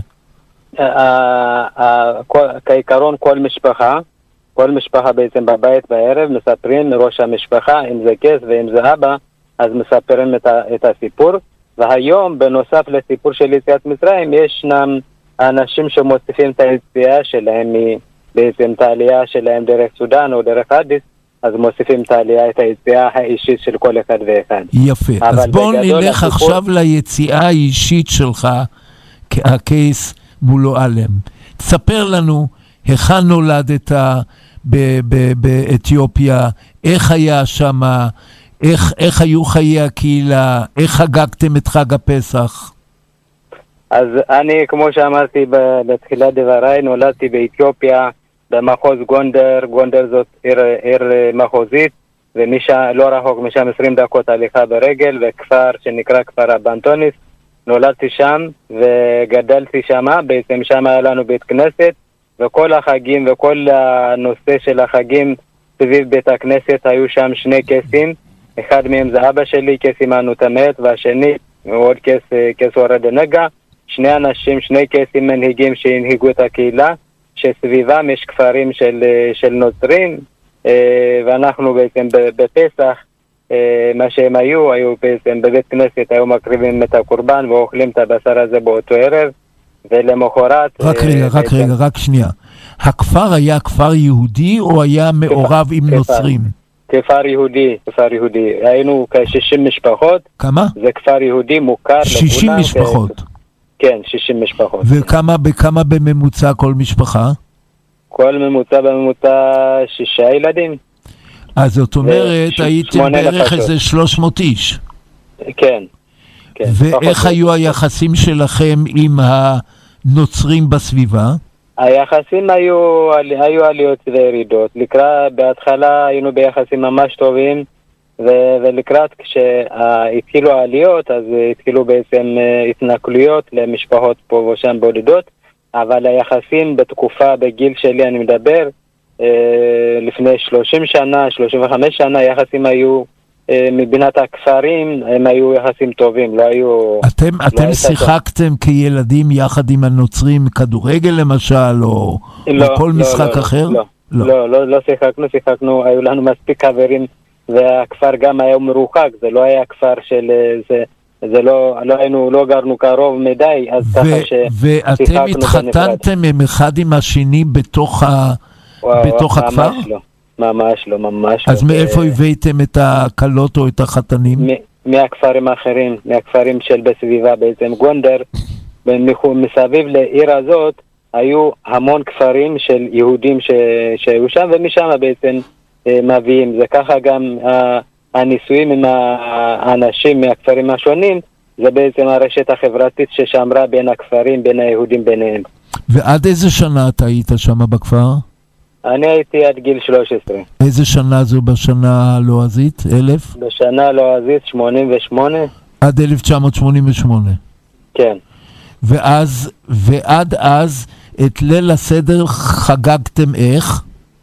כעיקרון כל משפחה, כל משפחה בעצם בבית בערב מספרים מראש המשפחה, אם זה קייס ואם זה אבא, אז מספרים את, את הסיפור. והיום בנוסף לסיפור של יציאת מצרים ישנם אנשים שמוסיפים את היציאה שלהם בעצם את העלייה שלהם דרך סודן או דרך אדיס, אז מוסיפים את העלייה, את היציאה האישית של כל אחד ואחד. יפה, אז בואו נלך הסיפור... עכשיו ליציאה האישית שלך, הקייס מולואלם. תספר לנו, היכן נולדת באתיופיה, איך היה שם, איך, איך היו חיי הקהילה, איך חגגתם את חג הפסח? אז אני, כמו שאמרתי בתחילת דבריי, נולדתי באתיופיה, במחוז גונדר. גונדר זאת עיר, עיר מחוזית, ומשם, לא רחוק משם עשרים דקות הליכה ברגל, וכפר שנקרא כפר הבנטוניס. נולדתי שם וגדלתי שם, בעצם שם היה לנו בית כנסת, וכל החגים וכל הנושא של החגים סביב בית הכנסת היו שם שני קייסים. אחד מהם זה אבא שלי, קייס עמנו תמת, והשני עוד קייס, קייס ורד נגה. שני אנשים, שני קייסים מנהיגים שהנהיגו את הקהילה, שסביבם יש כפרים של, של נוצרים, ואנחנו בעצם בפסח, מה שהם היו, היו בעצם בבית כנסת, היו מקריבים את הקורבן ואוכלים את הבשר הזה באותו ערב, ולמחרת... רק רגע, רק בעצם... רגע, רק שנייה. הכפר היה כפר יהודי או היה מעורב כפר, עם כפר, נוצרים? כפר יהודי, כפר יהודי. היינו כ-שישים משפחות. כמה? זה כפר יהודי מוכר. שישים משפחות? כ... כן, שישים משפחות. וכמה בכמה בממוצע כל משפחה? כל ממוצע בממוצע שישה ילדים. אז זאת אומרת, הייתם בערך איזה שלוש מאות איש. כן. ואיך היו היחסים שלכם עם הנוצרים בסביבה? היחסים היו, היו עליות וירידות. לקראת, בהתחלה היינו ביחסים ממש טובים, ו- ולקראת כשהתחילו העליות, אז התחילו בעצם התנכלויות למשפחות פה ושם בודדות, אבל היחסים בתקופה, בגיל שלי אני מדבר, לפני שלושים שנה, שלושים וחמש שנה, יחסים היו, מבינת הכפרים, הם היו יחסים טובים, לא היו... אתם, לא אתם שיחקתם טוב. כילדים יחד עם הנוצרים, כדורגל למשל, או, לא, או כל לא, משחק לא, אחר? לא, לא, לא, לא, לא שיחקנו, שיחקנו, היו לנו מספיק חברים, והכפר גם היה מרוחק, זה לא היה כפר של... זה, זה לא, לא היינו, לא גרנו קרוב מדי, אז ו- ככה ששיחקנו... ואתם התחתנתם עם אחד עם השני בתוך, ה- וואו, בתוך ממש הכפר? לא, ממש לא, ממש אז לא. מאיפה הבאתם את הקלות או את החתנים? מ- מהכפרים האחרים, מהכפרים של בסביבה בעצם. גונדר, מסביב לעיר הזאת, היו המון כפרים של יהודים ש- שהיו שם, ומשם בעצם אה, מביאים. זה ככה גם... אה, הניסויים עם האנשים מהכפרים השונים, זה בעצם הרשת החברתית ששמרה בין הכפרים, בין היהודים ביניהם. ועד איזה שנה אתה היית שם בכפר? אני הייתי עד גיל שלוש עשרה. איזה שנה זו בשנה הלועזית? אלף? בשנה הלועזית שמונים ושמונה. עד אלף תשע מאות שמונים ושמונה. כן. ואז, ועד אז, את ליל הסדר חגגתם איך?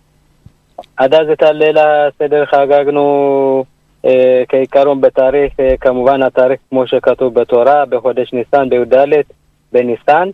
עד אז את הליל הסדר חגגנו אה, כעיקרון בתאריך, אה, כמובן התאריך כמו שכתוב בתורה, בחודש ניסן בי"ד, בניסן,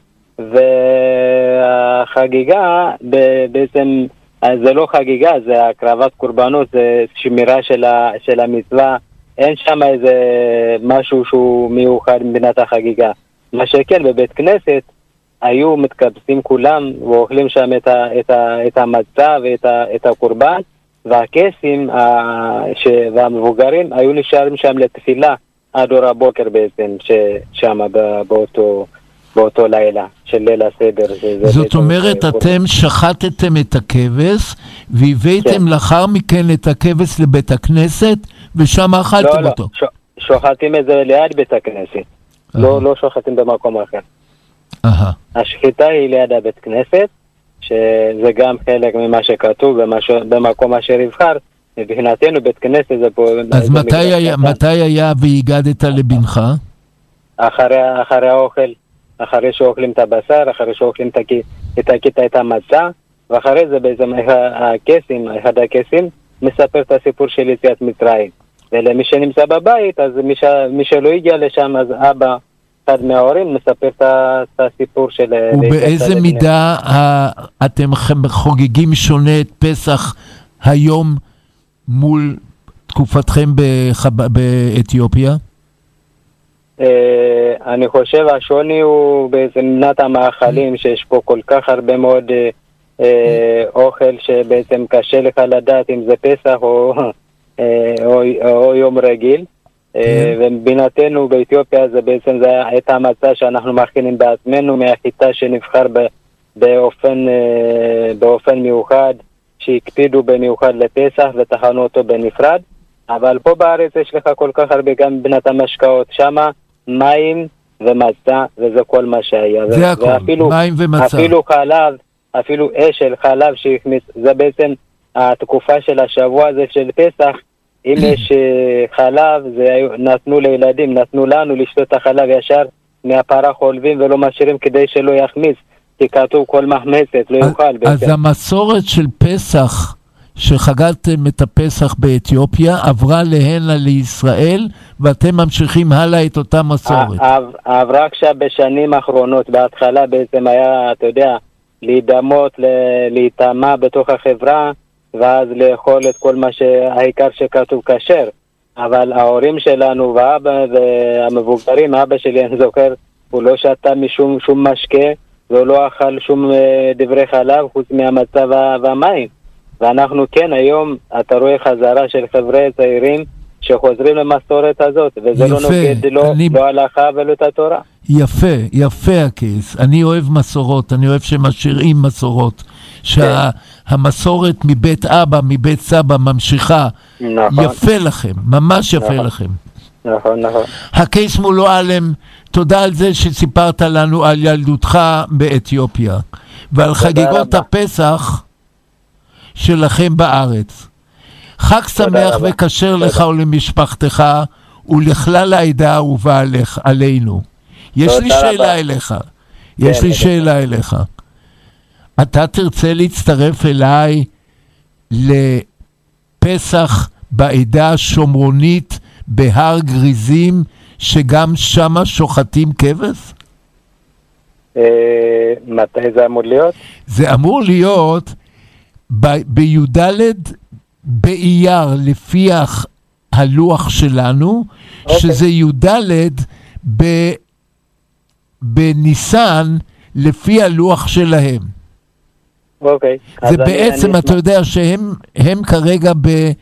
והחגיגה בעצם, זה לא חגיגה, זה הקרבת קורבנות, זה שמירה של, ה, של המצווה, אין שם איזה משהו שהוא מיוחד מבחינת החגיגה. מה שכן, בבית כנסת היו מתקבצים כולם ואוכלים שם את, ה, את, ה, את המצה ואת ה, את הקורבן, והקייסים ש... והמבוגרים היו נשארים שם לתפילה עד אור הבוקר בעצם, שם באותו, באותו לילה של ליל הסדר. זה, זאת זה אומרת, אתם שחטתם את הכבש והבאתם כן. לאחר מכן את הכבש לבית הכנסת ושם אכלתם לא, אותו. לא, ש... שוחטים את זה ליד בית הכנסת, לא, לא שוחטים במקום אחר. Aha. השחיטה היא ליד הבית כנסת, שזה גם חלק ממה שכתוב במקום אשר יבחר. מבחינתנו בית כנסת זה פה... אז מתי היה, מתי היה והגדת לבנך? אחרי, אחרי האוכל, אחרי שאוכלים את הבשר, אחרי שאוכלים את הכיתה, את המצה, ואחרי זה בעצם הקסים, אחד הקסים, מספר את הסיפור של יציאת מצרים. ולמי שנמצא בבית, אז מי, ש... מי שלא הגיע לשם, אז אבא, אחד מההורים, מספר את הסיפור של... ובאיזה מידה אתם חוגגים שונה את פסח היום מול תקופתכם באתיופיה? אני חושב השוני הוא בעצם מנת המאכלים, שיש פה כל כך הרבה מאוד אוכל שבעצם קשה לך לדעת אם זה פסח או יום רגיל. ובינתנו באתיופיה זה בעצם זה את המצה שאנחנו מכינים בעצמנו מהחיטה שנבחר באופן, באופן מיוחד, שהקפידו במיוחד לפסח וטחנו אותו בנפרד. אבל פה בארץ יש לך כל כך הרבה גם בנת המשקאות, שמה מים ומצה, וזה כל מה שהיה. זה הכל, ואפילו, מים ומצה. אפילו חלב, אפילו אשל, חלב שהכניס, זה בעצם התקופה של השבוע הזה של פסח. אם יש חלב, זה נתנו לילדים, נתנו לנו לשתות את החלב ישר מהפרה חולבים ולא משאירים כדי שלא יחמיץ, כי כתוב כל מחמצת, לא יוכל. אז המסורת של פסח, שחגגתם את הפסח באתיופיה, עברה להנה לישראל, ואתם ממשיכים הלאה את אותה מסורת. עברה עכשיו בשנים האחרונות, בהתחלה בעצם היה, אתה יודע, להידמות, להתאמה בתוך החברה, ואז לאכול את כל מה שהעיקר שכתוב כשר. אבל ההורים שלנו ואבא והמבוגרים, אבא שלי אני זוכר, הוא לא שתה משום שום משקה, והוא לא אכל שום דברי חלב חוץ מהמצה והמים. ואנחנו כן היום, אתה רואה חזרה של חבר'ה צעירים שחוזרים למסורת הזאת, וזה יפה, לא נוגד לא, אני... לא הלכה ולא את התורה. יפה, יפה הכיס. אני אוהב מסורות, אני אוהב שמשאירים מסורות. שהמסורת כן. מבית אבא, מבית סבא ממשיכה. נכון. יפה לכם, ממש יפה נכון. לכם. נכון, נכון. הכיס מולועלם, תודה על זה שסיפרת לנו על ילדותך באתיופיה, ועל חגיגות רבה. הפסח שלכם בארץ. חג שמח רבה. וכשר תודה. לך ולמשפחתך ולכלל העדה האהובה עליך, עלינו. יש לי שאלה רבה. אליך. יש כן, לי שאלה כן. אליך. אתה תרצה להצטרף אליי לפסח בעדה השומרונית בהר גריזים, שגם שמה שוחטים כבש? מתי זה אמור להיות? זה אמור להיות בי"ד באייר, לפי הלוח שלנו, שזה י"ד בניסן, לפי הלוח שלהם. אוקיי. זה בעצם, אתה יודע שהם הם כרגע ב,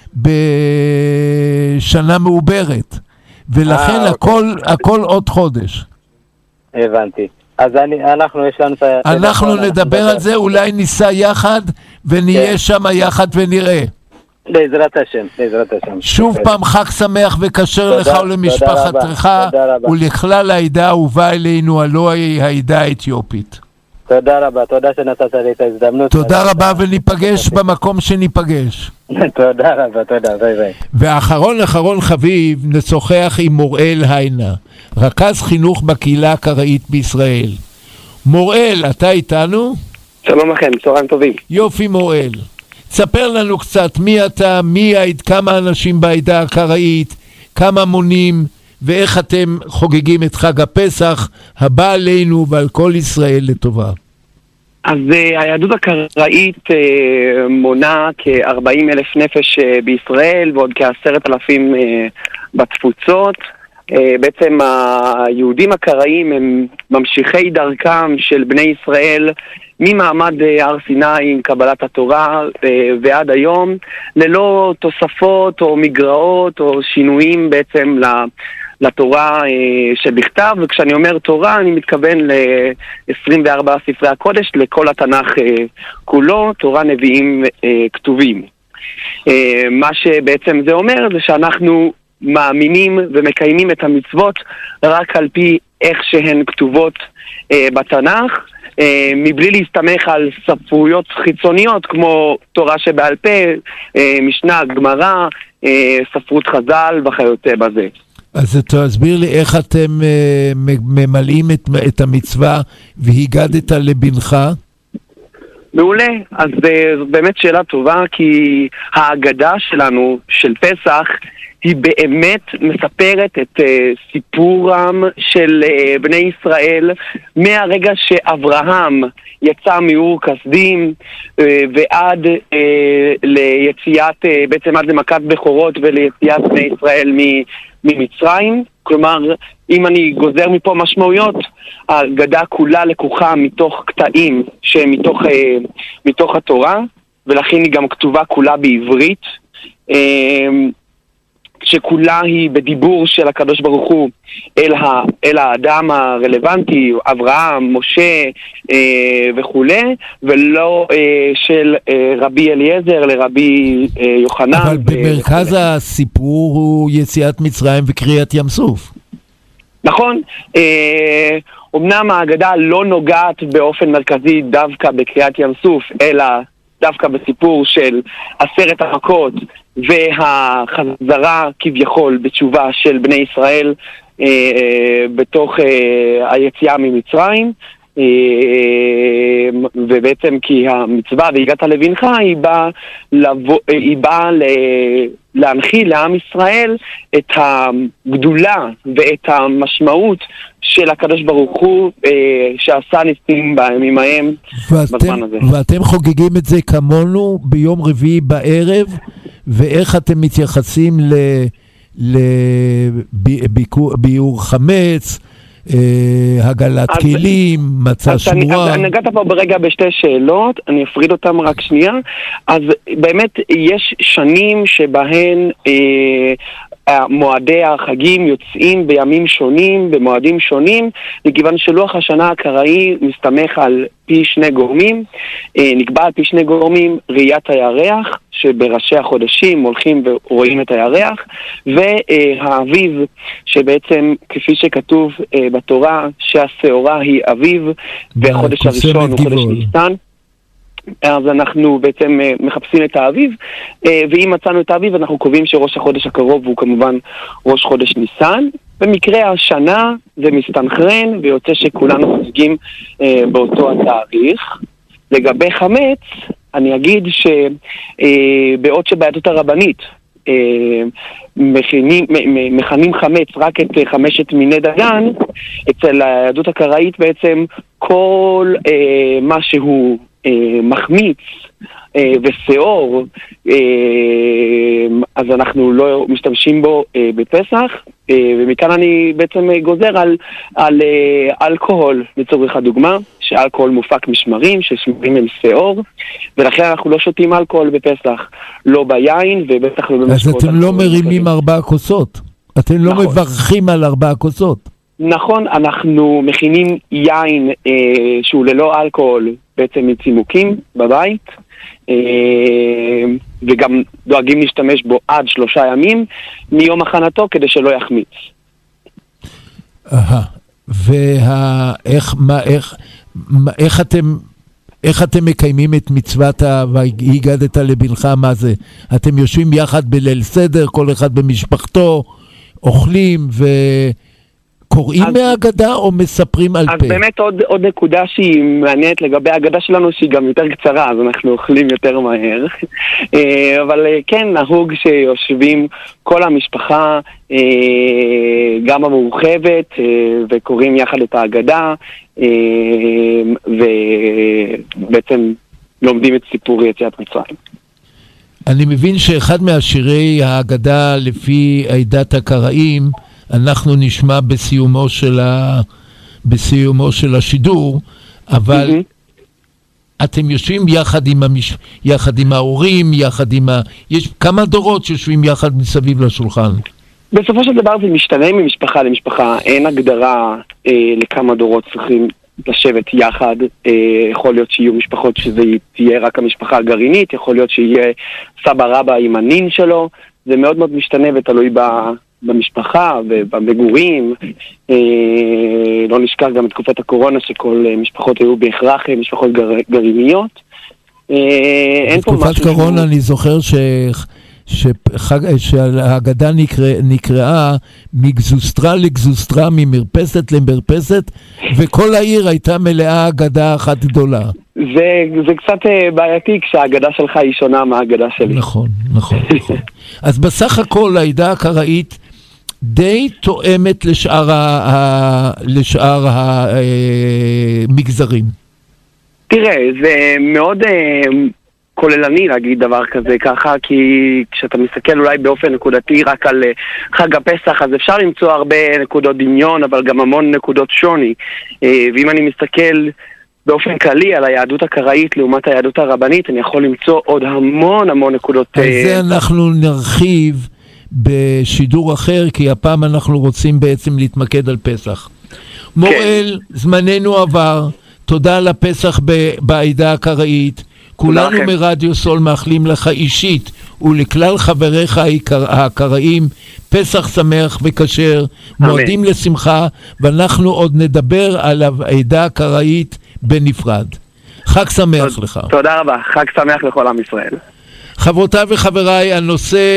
בשנה מעוברת, ולכן 아, הכל, אוקיי. הכל עוד חודש. הבנתי. אז אני, אנחנו יש לנו... אנחנו נדבר על זה, אולי ניסע יחד, ונהיה כן. שם יחד ונראה. בעזרת השם, בעזרת השם. שוב פעם חג שמח וכשר לך ולמשפחתך, ולכלל העדה האהובה אלינו, הלוא העדה האתיופית. תודה רבה, תודה שנתת לי את ההזדמנות. תודה רבה, וניפגש במקום שניפגש. תודה רבה, תודה, ביי ביי. ואחרון אחרון חביב, נשוחח עם מוראל היינה, רכז חינוך בקהילה הקראית בישראל. מוראל, אתה איתנו? שלום לכם, צהריים טובים. יופי מוראל. תספר לנו קצת מי אתה, מי היית, כמה אנשים בעדה הקראית, כמה מונים, ואיך אתם חוגגים את חג הפסח הבא עלינו ועל כל ישראל לטובה. אז uh, היהדות הקראית uh, מונה כ-ארבעים אלף נפש uh, בישראל ועוד כ-עשרת אלפים uh, בתפוצות. Uh, בעצם היהודים הקראיים הם ממשיכי דרכם של בני ישראל ממעמד uh, הר סיני עם קבלת התורה uh, ועד היום, ללא תוספות או מגרעות או שינויים בעצם ל... לתורה אה, שבכתב, וכשאני אומר תורה אני מתכוון ל-עשרים וארבעה ספרי הקודש, לכל התנ"ך אה, כולו, תורה, נביאים, אה, כתובים. אה, מה שבעצם זה אומר זה שאנחנו מאמינים ומקיימים את המצוות רק על פי איך שהן כתובות אה, בתנ"ך, אה, מבלי להסתמך על ספרויות חיצוניות כמו תורה שבעל פה, אה, משנה, גמרא, אה, ספרות חז"ל וכיוצא בזה. אז תסביר לי איך אתם uh, ממלאים את, את המצווה והגדת לבנך? מעולה, אז uh, זאת באמת שאלה טובה, כי ההגדה שלנו של פסח היא באמת מספרת את uh, סיפורם של uh, בני ישראל מהרגע שאברהם יצא מאור כסדים uh, ועד uh, ליציאת, uh, בעצם עד למכת בכורות וליציאת בני ישראל מ... ממצרים. כלומר, אם אני גוזר מפה משמעויות, ההגדה כולה לקוחה מתוך קטעים שהם מתוך, אה, מתוך התורה, ולכן היא גם כתובה כולה בעברית, אה, שכולה היא בדיבור של הקדוש ברוך הוא אל, ה, אל האדם הרלוונטי, אברהם, משה אה, וכו', ולא אה, של אה, רבי אליעזר לרבי אה, יוחנן. אבל במרכז וכו'. הסיפור הוא יציאת מצרים וקריאת ים סוף. נכון, אה, אמנם ההגדה לא נוגעת באופן מרכזי דווקא בקריאת ים סוף, אלא דווקא בסיפור של עשרת המכות והחזרה כביכול בתשובה של בני ישראל אה, אה, בתוך אה, היציאה ממצרים, אה, ובעצם כי המצווה והגעת לבנך היא באה לבוא, היא באה ל... להנחיל לעם ישראל את הגדולה ואת המשמעות של הקדוש ברוך הוא אה, שעשה ניסים בימים ההם בזמן הזה. ואתם חוגגים את זה כמונו ביום רביעי בערב, ואיך אתם מתייחסים לביאור חמץ, אה, הגלת אז, כלים, מצה שמורה? אני נגעת פה ברגע בשתי שאלות, אני אפריד אותם רק שנייה. אז באמת יש שנים שבהן אה, מועדי החגים יוצאים בימים שונים, במועדים שונים, מכיוון שלוח השנה הקראי מסתמך על פי שני גורמים, נקבע על פי שני גורמים, ראיית הירח, שבראשי החודשים הולכים ורואים את הירח, והאביב, שבעצם כפי שכתוב בתורה, שהשעורה היא אביב, והחודש הראשון הוא חודש ניסן. אז אנחנו בעצם מחפשים את האביב, ואם מצאנו את האביב אנחנו קובעים שראש החודש הקרוב הוא כמובן ראש חודש ניסן. במקרה השנה זה מסתנכרן ויוצא שכולנו חוגגים באותו התאריך. לגבי חמץ, אני אגיד שבעוד שביהדות הרבנית מכנים, מכנים חמץ רק את חמשת מיני דגן, אצל היהדות הקראית בעצם כל מה שהוא מחמיץ ושעור, אז אנחנו לא משתמשים בו בפסח, ומכאן אני בעצם גוזר על, על אלכוהול לצורך הדוגמה, שאלכוהול מופק משמרים, ששמרים הם שעור, ולכן אנחנו לא שותים אלכוהול בפסח, לא ביין ובטח לא במשקאות. אז אתם לא מרימים ארבע כוסות, אתם לא נכון. מברכים על ארבע כוסות. נכון, אנחנו מכינים יין אה, שהוא ללא אלכוהול בעצם מצימוקים בבית, אה, וגם דואגים להשתמש בו עד שלושה ימים מיום הכנתו כדי שלא יחמיץ. אהה, ואיך מה, איך, מה, איך אתם, איך אתם מקיימים את מצוות והגדת לבנך? מה זה? אתם יושבים יחד בליל סדר, כל אחד במשפחתו, אוכלים ו... קוראים אז, מהאגדה או מספרים על אז פה? אז באמת עוד, עוד נקודה שהיא מעניינת לגבי האגדה שלנו, שהיא גם יותר קצרה, אז אנחנו אוכלים יותר מהר. אבל כן, נהוג שיושבים כל המשפחה, גם המורחבת, וקוראים יחד את האגדה, ובעצם לומדים את סיפור יציאת מצרים. אני מבין שאחד מהשירי האגדה לפי עדת הקראים, אנחנו נשמע בסיומו של, ה... בסיומו של השידור, אבל mm-hmm. אתם יושבים יחד עם, המש... יחד עם ההורים, יחד עם ה... יש כמה דורות שיושבים יחד מסביב לשולחן. בסופו של דבר זה משתנה ממשפחה למשפחה, אין הגדרה אה, לכמה דורות צריכים לשבת יחד. אה, יכול להיות שיהיו משפחות שזה תהיה רק המשפחה הגרעינית, יכול להיות שיהיה סבא רבא עם הנין שלו, זה מאוד מאוד משתנה ותלוי ב... במשפחה ובמגורים. אה, לא נשכח גם את תקופת הקורונה שכל אה, משפחות היו בהכרח משפחות גר, גרעיניות. אה, אין פה משהו... בתקופת קורונה שהוא... אני זוכר ש... שחג... שהאגדה נקרא... נקראה מגזוסטרה לגזוסטרה, ממרפסת למרפסת, וכל העיר הייתה מלאה אגדה אחת גדולה. זה, זה קצת בעייתי כשהאגדה שלך היא שונה מהאגדה שלי. נכון, נכון, נכון. אז בסך הכל העדה הקראית די תואמת לשאר, ה... לשאר המגזרים. תראה, זה מאוד כוללני להגיד דבר כזה ככה, כי כשאתה מסתכל אולי באופן נקודתי רק על חג הפסח, אז אפשר למצוא הרבה נקודות דמיון, אבל גם המון נקודות שוני. ואם אני מסתכל באופן כללי על היהדות הקראית לעומת היהדות הרבנית, אני יכול למצוא עוד המון המון נקודות. על זה אנחנו נרחיב בשידור אחר, כי הפעם אנחנו רוצים בעצם להתמקד על פסח. מוראל, זמננו עבר, תודה על הפסח בעדה הקראית, כולנו מרדיו סול מאחלים לך אישית ולכלל חבריך הקראים פסח שמח וכשר, מועדים לשמחה, ואנחנו עוד נדבר על העדה הקראית בנפרד. חג שמח לך. תודה רבה, חג שמח לכל עם ישראל. חברותיי וחבריי, הנושא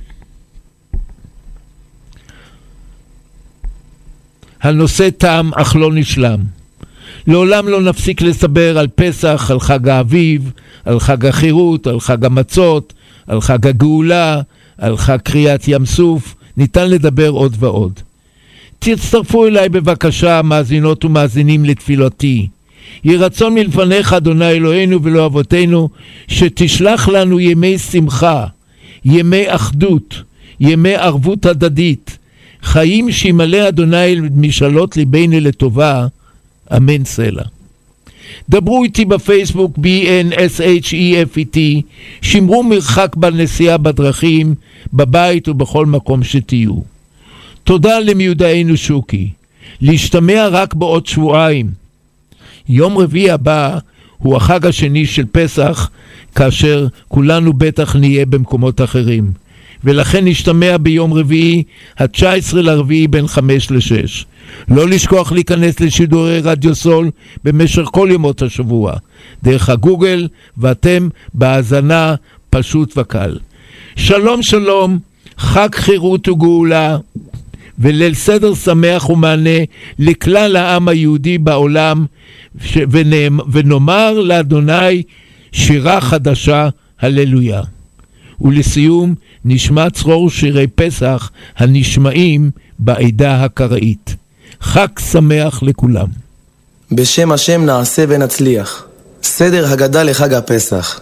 הנושא תם אך לא נשלם. לעולם לא נפסיק לסבר על פסח, על חג האביב, על חג החירות, על חג המצות, על חג הגאולה, על חג קריאת ים סוף. ניתן לדבר עוד ועוד. תצטרפו אליי בבקשה, מאזינות ומאזינים, לתפילתי. יהי רצון מלפניך, אדוני אלוהינו ולא אבותינו, שתשלח לנו ימי שמחה, ימי אחדות, ימי ערבות הדדית, חיים שימלא אדוני משאלות ליבנו לטובה, אמן סלע. דברו איתי בפייסבוק בי אן אס אייץ' אי אף אי טי, שמרו מרחק בנסיעה בדרכים, בבית ובכל מקום שתהיו. תודה למיודענו שוקי. להשתמע רק בעוד שבועיים. יום רביעי הבא הוא החג השני של פסח, כאשר כולנו בטח נהיה במקומות אחרים. ולכן נשתמע ביום רביעי, ה-תשע עשרה לרביעי בין חמש לשש. לא לשכוח להיכנס לשידורי רדיו סול במשך כל ימות השבוע, דרך הגוגל, ואתם בהאזנה פשוט וקל. שלום שלום, חג חירות וגאולה, וליל סדר שמח ומענה לכלל העם היהודי בעולם, ש... ונאמ... ונאמר לאדוני שירה חדשה, הללויה. ולסיום נשמע צרור שירי פסח הנשמעים בעדה הקראית. חג שמח לכולם. בשם השם נעשה ונצליח. סדר הגדה לחג הפסח.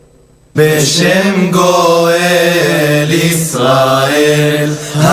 בשם גואל ישראל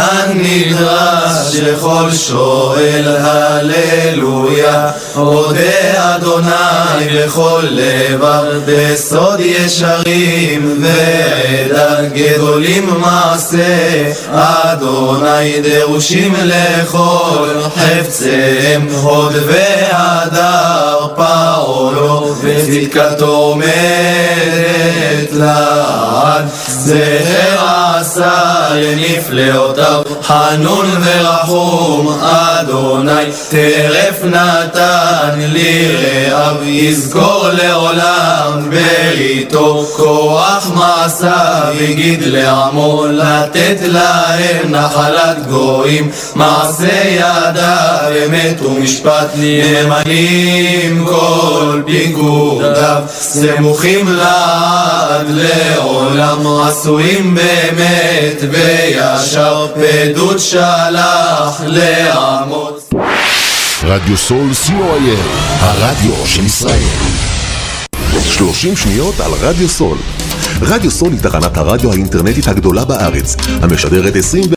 הנדרש לכל שואל, הללויה. אודה אדוני בכל לבב, בסוד ישרים ועדה גדולים מעשה. אדוני דרושים לכל חפציהם, הוד והדר פעולו וצדקתו עומדת לעד, זהר עשה לנפלאותיו, חנון ורחום אדוני, טרף נתן ליראיו, יזכור לעולם בריתו, כוח מעשה ויגיד לעמו, לתת להם נחלת גויים, מעשה ידיו אמת ומשפט, נאמנים כל פיקודיו, סמוכים לעד לעולם, עשויים באמת וישר, פדות שלח לעמו. רדיו סול סי או איי אל, הרדיו של ישראל. שלושים שניות על רדיו סול. רדיו סול היא תחנת הרדיו האינטרנטית הגדולה בארץ, המשדרת עשרים